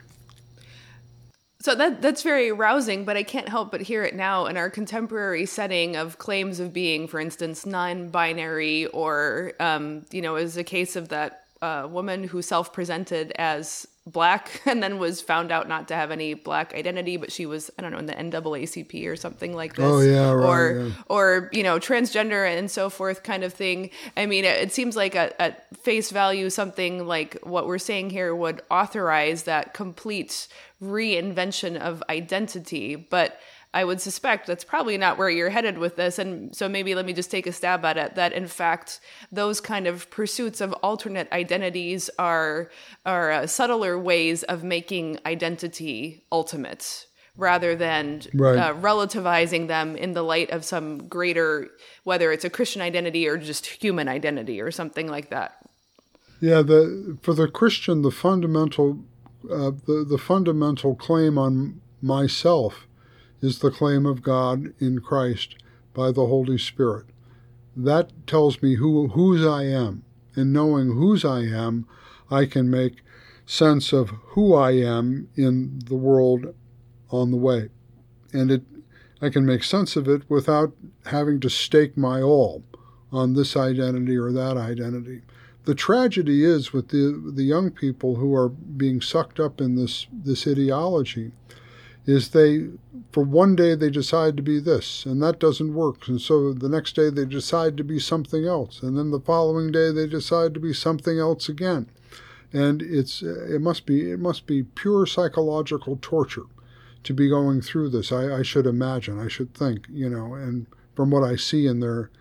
So that's very rousing, but I can't help but hear it now in our contemporary setting of claims of being, for instance, non-binary, or, is a case of that woman who self-presented as Black and then was found out not to have any Black identity, but she was, I don't know, in the NAACP or something like this. Oh, yeah, right. Or transgender and so forth kind of thing. I mean, it seems like at face value, something like what we're saying here would authorize that complete reinvention of identity. But I would suspect that's probably not where you're headed with this. And so maybe let me just take a stab at it, that in fact, those kind of pursuits of alternate identities are subtler ways of making identity ultimate, rather than relativizing them in the light of some greater, whether it's a Christian identity or just human identity or something like that. Yeah, for the Christian, the fundamental claim on myself is the claim of God in Christ by the Holy Spirit. That tells me whose I am. And knowing whose I am, I can make sense of who I am in the world on the way. And I can make sense of it without having to stake my all on this identity or that identity. The tragedy is with the young people who are being sucked up in this ideology is for one day they decide to be this, and that doesn't work. And so the next day they decide to be something else. And then the following day they decide to be something else again. And it must be pure psychological torture to be going through this. I should imagine, I should think, and from what I see in their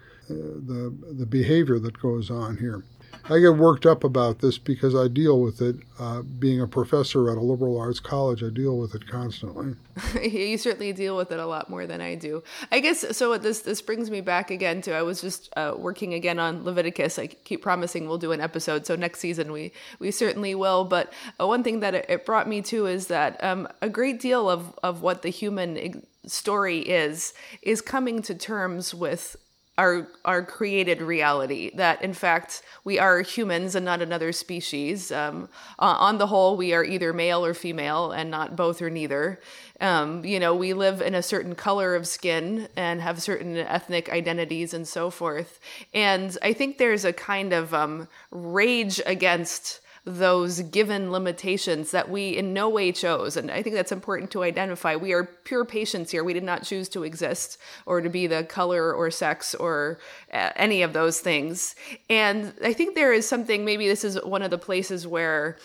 the behavior that goes on here. I get worked up about this because I deal with it. Being a professor at a liberal arts college, I deal with it constantly. You certainly deal with it a lot more than I do. I guess, so this brings me back again to, I was just working again on Leviticus. I keep promising we'll do an episode, so next season we certainly will. But one thing that it brought me to is that a great deal of what the human story is coming to terms with our created reality, that in fact we are humans and not another species. On the whole, we are either male or female and not both or neither. We live in a certain color of skin and have certain ethnic identities and so forth. And I think there's a kind of rage against those given limitations that we in no way chose. And I think that's important to identify. We are pure patients here. We did not choose to exist or to be the color or sex or any of those things. And I think there is something, maybe this is one of the places where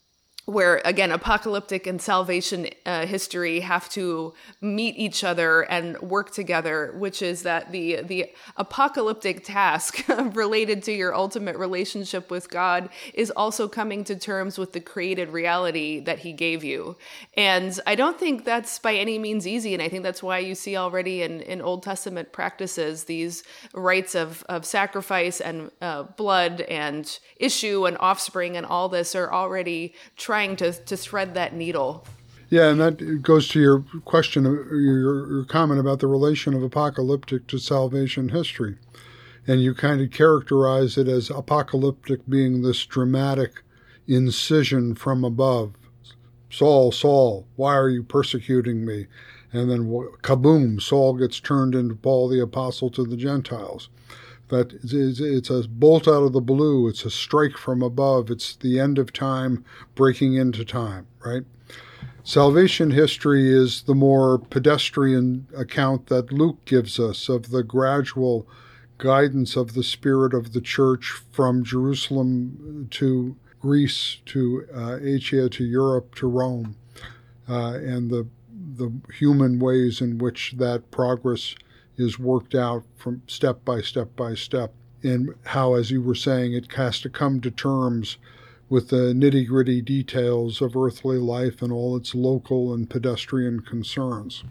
again, apocalyptic and salvation history have to meet each other and work together, which is that the apocalyptic task related to your ultimate relationship with God is also coming to terms with the created reality that he gave you. And I don't think that's by any means easy, and I think that's why you see already in Old Testament practices these rites of sacrifice and blood and issue and offspring and all this are already trying to thread that needle. Yeah, and that goes to your question, your comment about the relation of apocalyptic to salvation history. And you kind of characterize it as apocalyptic being this dramatic incision from above. Saul, Saul, why are you persecuting me? And then kaboom, Saul gets turned into Paul the Apostle to the Gentiles. That it's a bolt out of the blue. It's a strike from above. It's the end of time breaking into time, right? Salvation history is the more pedestrian account that Luke gives us of the gradual guidance of the Spirit of the Church from Jerusalem to Greece to Asia to Europe to Rome, and the human ways in which that progress is worked out from step by step by step, and how, as you were saying, it has to come to terms with the nitty-gritty details of earthly life and all its local and pedestrian concerns.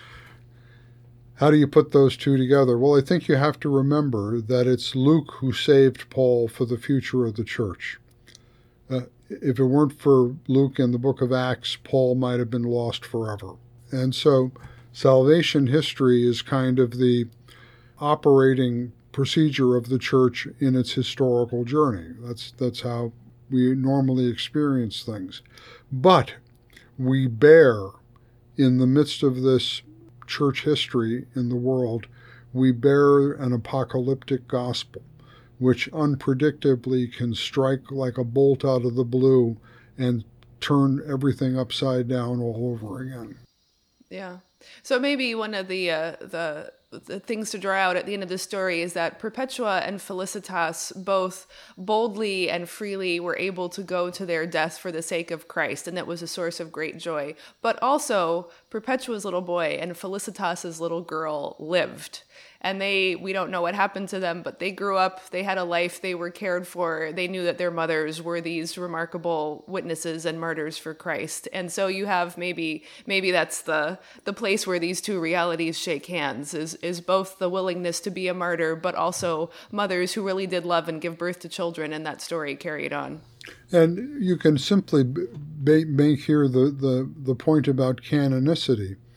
How do you put those two together? Well, I think you have to remember that it's Luke who saved Paul for the future of the church. If it weren't for Luke and the book of Acts, Paul might have been lost forever. And so salvation history is kind of the operating procedure of the church in its historical journey. That's how we normally experience things. But we bear, in the midst of this church history in the world, we bear an apocalyptic gospel, which unpredictably can strike like a bolt out of the blue and turn everything upside down all over again. Yeah. So maybe one of the things to draw out at the end of the story is that Perpetua and Felicitas both boldly and freely were able to go to their death for the sake of Christ, and that was a source of great joy. But also, Perpetua's little boy and Felicitas's little girl lived. And we don't know what happened to them, but they grew up, they had a life, they were cared for, they knew that their mothers were these remarkable witnesses and martyrs for Christ. And so you have maybe that's the place where these two realities shake hands, is both the willingness to be a martyr, but also mothers who really did love and give birth to children, and that story carried on. And you can simply make here the point about canonicity.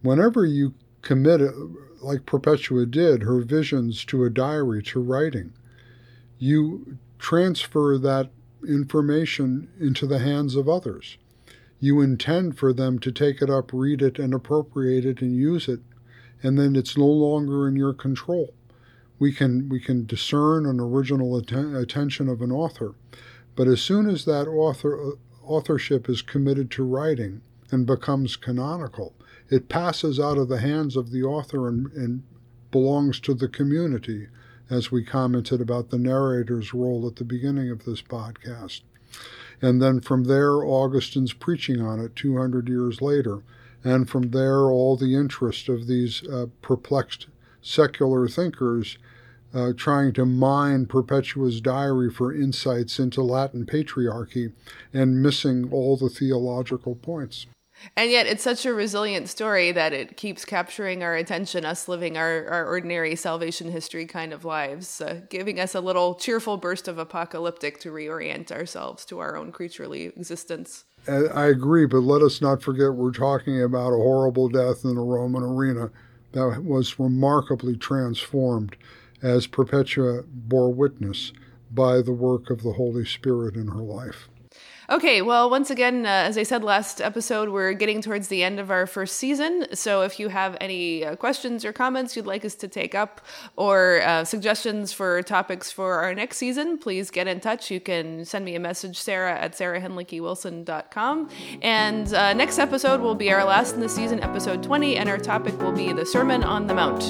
Whenever you commit, like Perpetua did, her visions to a diary, to writing, you transfer that information into the hands of others. You intend for them to take it up, read it, and appropriate it and use it, and then it's no longer in your control. We can discern an original attention of an author, but as soon as that authorship is committed to writing and becomes canonical, it passes out of the hands of the author and belongs to the community, as we commented about the narrator's role at the beginning of this podcast. And then from there, Augustine's preaching on it 200 years later. And from there, all the interest of these perplexed secular thinkers trying to mine Perpetua's diary for insights into Latin patriarchy and missing all the theological points. And yet it's such a resilient story that it keeps capturing our attention, us living our ordinary salvation history kind of lives, giving us a little cheerful burst of apocalyptic to reorient ourselves to our own creaturely existence. I agree, but let us not forget we're talking about a horrible death in a Roman arena that was remarkably transformed as Perpetua bore witness by the work of the Holy Spirit in her life. Okay, well, once again, as I said last episode, we're getting towards the end of our first season. So if you have any questions or comments you'd like us to take up, or suggestions for topics for our next season, please get in touch. You can send me a message, Sarah at sarahhenlickywilson.com. And next episode will be our last in the season, episode 20, and our topic will be the Sermon on the Mount.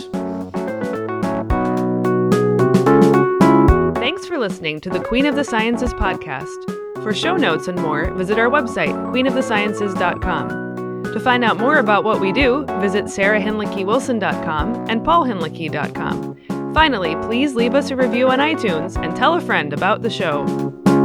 Thanks for listening to the Queen of the Sciences podcast. For show notes and more, visit our website, queenofthesciences.com. To find out more about what we do, visit sarahhenlickywilson.com and paulhenlicky.com. Finally, please leave us a review on iTunes and tell a friend about the show.